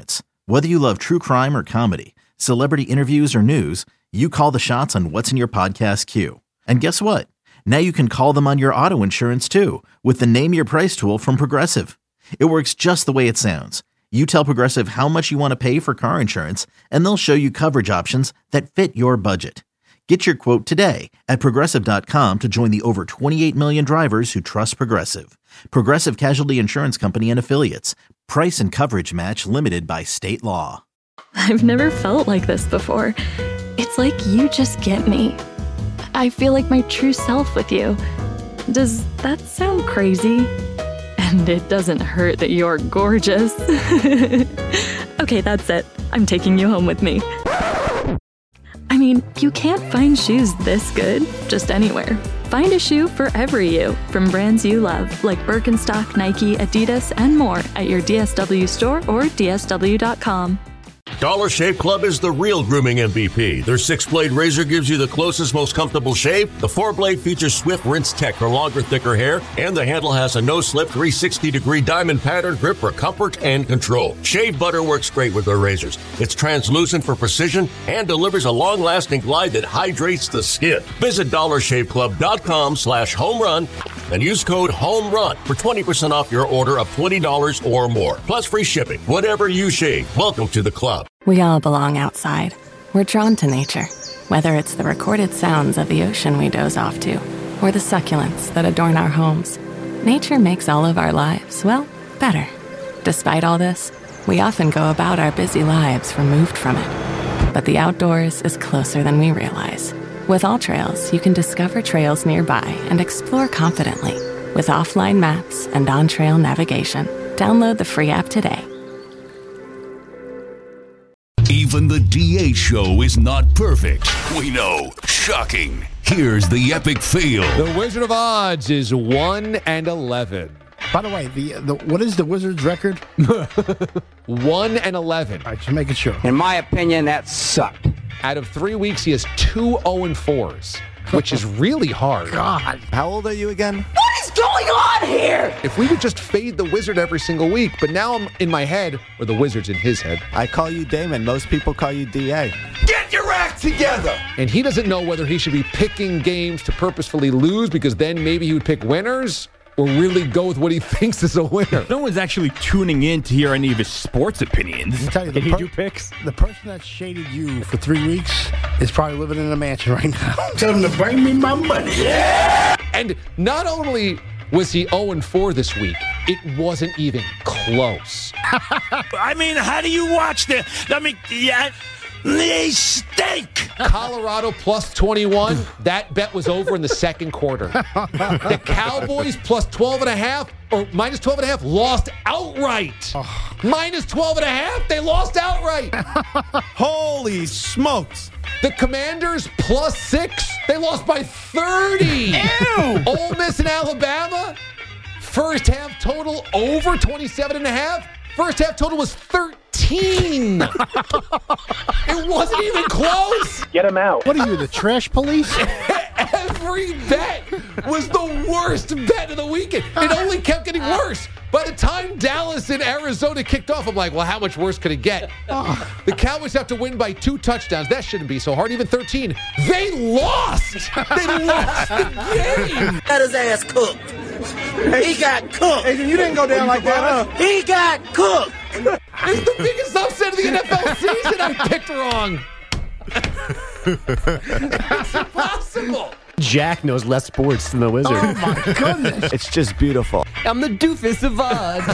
Whether you love true crime or comedy, celebrity interviews or news, you call the shots on what's in your podcast queue. And guess what? Now you can call them on your auto insurance too with the Name Your Price tool from Progressive. It works just the way it sounds. You tell Progressive how much you want to pay for car insurance, and they'll show you coverage options that fit your budget. Get your quote today at Progressive.com to join the over 28 million drivers who trust Progressive. Progressive Casualty Insurance Company and Affiliates. Price and coverage match limited by state law. I've never felt like this before. It's like you just get me. I feel like my true self with you. Does that sound crazy? And it doesn't hurt that you're gorgeous. Okay, that's it. I'm taking you home with me. I mean, you can't find shoes this good just anywhere. Find a shoe for every you from brands you love, like Birkenstock, Nike, Adidas, and more at your DSW store or DSW.com. Dollar Shave Club is the real grooming MVP. Their 6-blade razor gives you the closest, most comfortable shave. The 4-blade features swift rinse tech for longer, thicker hair, and the handle has a no-slip 360-degree diamond pattern grip for comfort and control. Shave butter works great with their razors. It's translucent for precision and delivers a long-lasting glide that hydrates the skin. Visit DollarShaveClub.com/homerun and use code HOMERUN for 20% off your order of $20 or more. Plus free shipping. Whatever you shave, welcome to the club. We all belong outside. We're drawn to nature, whether it's the recorded sounds of the ocean we doze off to, or the succulents that adorn our homes. Nature makes all of our lives, well, better. Despite all this, we often go about our busy lives removed from it. But the outdoors is closer than we realize. With AllTrails, you can discover trails nearby and explore confidently with offline maps and on-trail navigation. Download the free app today. Even the DA show is not perfect. We know. Shocking. Here's the epic fail. The Wizard of Odds is 1-11. By the way, what is the Wizards' record? 1-11. All right, just making sure. In my opinion, that sucked. Out of 3 weeks, he has 2 0-4s, which is really hard. God. How old are you again? What is going on here? If we would just fade the Wizard every single week, but now I'm in my head, or the Wizard's in his head. I call you Damon. Most people call you DA. Get your act together! And he doesn't know whether he should be picking games to purposefully lose because then maybe he would pick winners, or really go with what he thinks is a winner. No one's actually tuning in to hear any of his sports opinions. Tell you, Can he do picks? The person that shaded you for 3 weeks is probably living in a mansion right now. Tell him to bring me my money. Yeah! And not only was he 0-4 this week, it wasn't even close. I mean, how do you watch the? I mean, yeah, they stink. Colorado plus 21. That bet was over in the second quarter. The Cowboys plus 12.5 or minus 12.5 lost outright. Minus 12.5, they lost outright. Holy smokes. The Commanders plus 6, they lost by 30. Ew. Ole Miss and Alabama, first half total over 27.5. First half total was 13. It wasn't even close. Get him out. What are you, the trash police? Every bet was the worst bet of the weekend. It only kept getting worse. By the time Dallas and Arizona kicked off, I'm like, well, how much worse could it get? The Cowboys have to win by 2 touchdowns. That shouldn't be so hard. Even 13. They lost. They lost the game. Got his ass cooked. He got cooked. Hey, you didn't go down like that, huh? He got cooked. It's the biggest upset of the NFL season. I picked wrong. It's impossible. Jack knows less sports than the Wizard. Oh, my goodness. It's just beautiful. I'm the doofus of odds.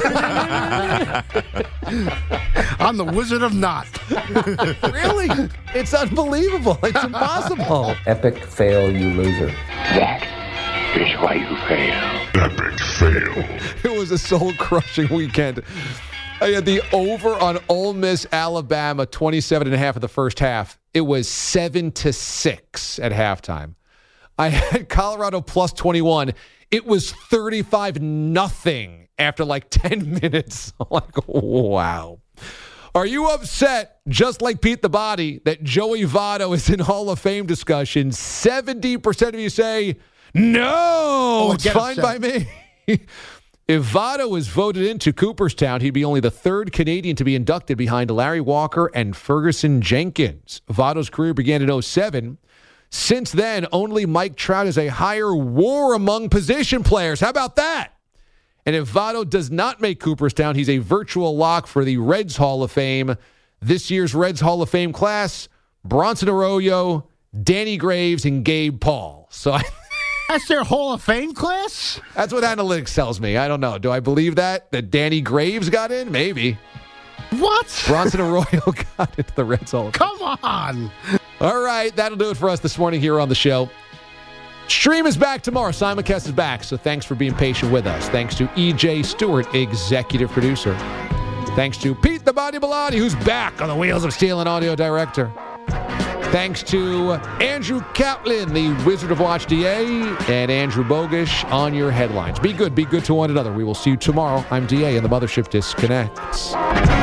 I'm the Wizard of Not. Really? It's unbelievable. It's impossible. Epic fail, you loser. That is why you fail. Epic fail. It was a soul-crushing weekend. I had the over on Ole Miss, Alabama, 27.5 in the first half. It was 7-6 at halftime. I had Colorado plus 21. It was 35-0 after like 10 minutes. I'm like, wow. Are you upset, just like Pete the Body, that Joey Votto is in Hall of Fame discussion? 70% of you say, no, it's fine by me. If Votto was voted into Cooperstown, he'd be only the third Canadian to be inducted behind Larry Walker and Ferguson Jenkins. Votto's career began in 2007. Since then, only Mike Trout has a higher WAR among position players. How about that? And if Votto does not make Cooperstown, he's a virtual lock for the Reds Hall of Fame. This year's Reds Hall of Fame class, Bronson Arroyo, Danny Graves, and Gabe Paul. So that's their Hall of Fame class? That's what analytics tells me. I don't know. Do I believe that Danny Graves got in? Maybe. What? Bronson Arroyo got into the Reds Hall of Fame. Come on. All right, that'll do it for us this morning here on the show. Stream is back tomorrow. Simon Kess is back, so thanks for being patient with us. Thanks to E.J. Stewart, executive producer. Thanks to Pete the Body Bellotti, who's back on the wheels of steel and audio director. Thanks to Andrew Kaplan, the Wizard of Watch DA, and Andrew Bogish on your headlines. Be good to one another. We will see you tomorrow. I'm DA, and the Mothership disconnects.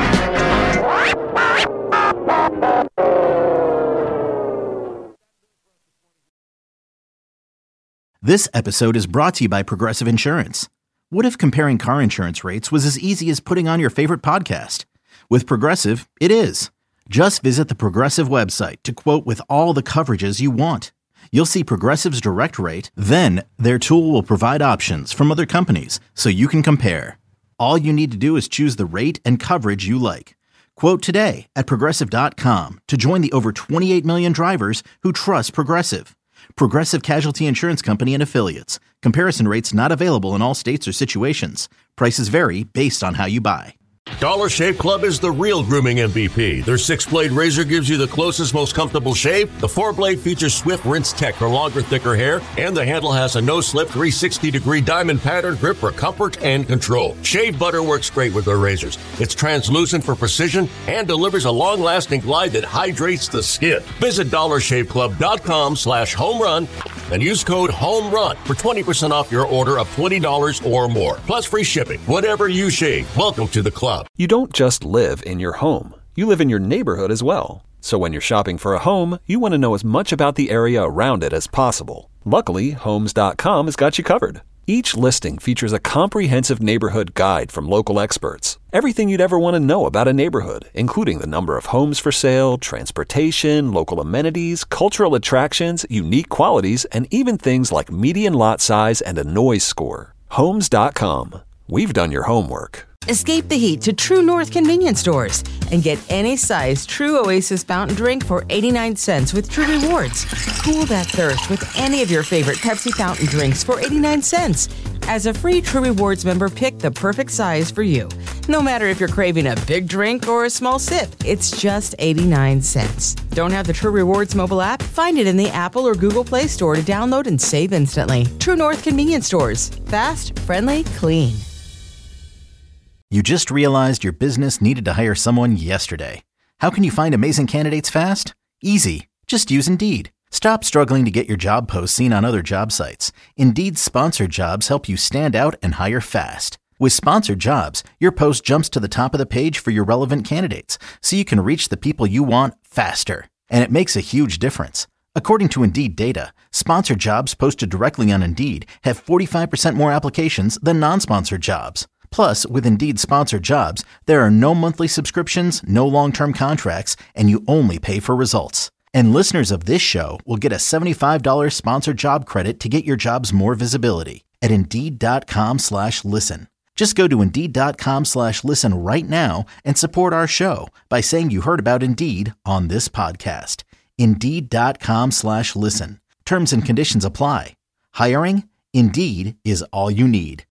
This episode is brought to you by Progressive Insurance. What if comparing car insurance rates was as easy as putting on your favorite podcast? With Progressive, it is. Just visit the Progressive website to quote with all the coverages you want. You'll see Progressive's direct rate, then their tool will provide options from other companies so you can compare. All you need to do is choose the rate and coverage you like. Quote today at Progressive.com to join the over 28 million drivers who trust Progressive. Progressive Casualty Insurance Company and Affiliates. Comparison rates not available in all states or situations. Prices vary based on how you buy. Dollar Shave Club is the real grooming MVP. Their 6-blade razor gives you the closest, most comfortable shave. The 4-blade features swift rinse tech for longer, thicker hair, and the handle has a no-slip 360-degree diamond pattern grip for comfort and control. Shave butter works great with their razors. It's translucent for precision and delivers a long-lasting glide that hydrates the skin. Visit DollarShaveClub.com/homerun and use code HOMERUN for 20% off your order of $20 or more. Plus free shipping. Whatever you shave, welcome to the club. You don't just live in your home. You live in your neighborhood as well. So when you're shopping for a home, you want to know as much about the area around it as possible. Luckily, Homes.com has got you covered. Each listing features a comprehensive neighborhood guide from local experts. Everything you'd ever want to know about a neighborhood, including the number of homes for sale, transportation, local amenities, cultural attractions, unique qualities, and even things like median lot size and a noise score. Homes.com. We've done your homework. Escape the heat to True North convenience stores and get any size True Oasis fountain drink for 89 cents with True Rewards. Cool that thirst with any of your favorite Pepsi fountain drinks for 89 cents. As a free True Rewards member, pick the perfect size for you. No matter if you're craving a big drink or a small sip, it's just 89 cents. Don't have the True Rewards mobile app? Find it in the Apple or Google Play Store to download and save instantly. True North convenience stores. Fast, friendly, clean. You just realized your business needed to hire someone yesterday. How can you find amazing candidates fast? Easy. Just use Indeed. Stop struggling to get your job posts seen on other job sites. Indeed's sponsored jobs help you stand out and hire fast. With sponsored jobs, your post jumps to the top of the page for your relevant candidates, so you can reach the people you want faster. And it makes a huge difference. According to Indeed data, sponsored jobs posted directly on Indeed have 45% more applications than non-sponsored jobs. Plus, with Indeed sponsored jobs, there are no monthly subscriptions, no long-term contracts, and you only pay for results. And listeners of this show will get a $75 sponsored job credit to get your jobs more visibility at Indeed.com/listen. Just go to Indeed.com/listen right now and support our show by saying you heard about Indeed on this podcast. Indeed.com/listen. Terms and conditions apply. Hiring? Indeed is all you need.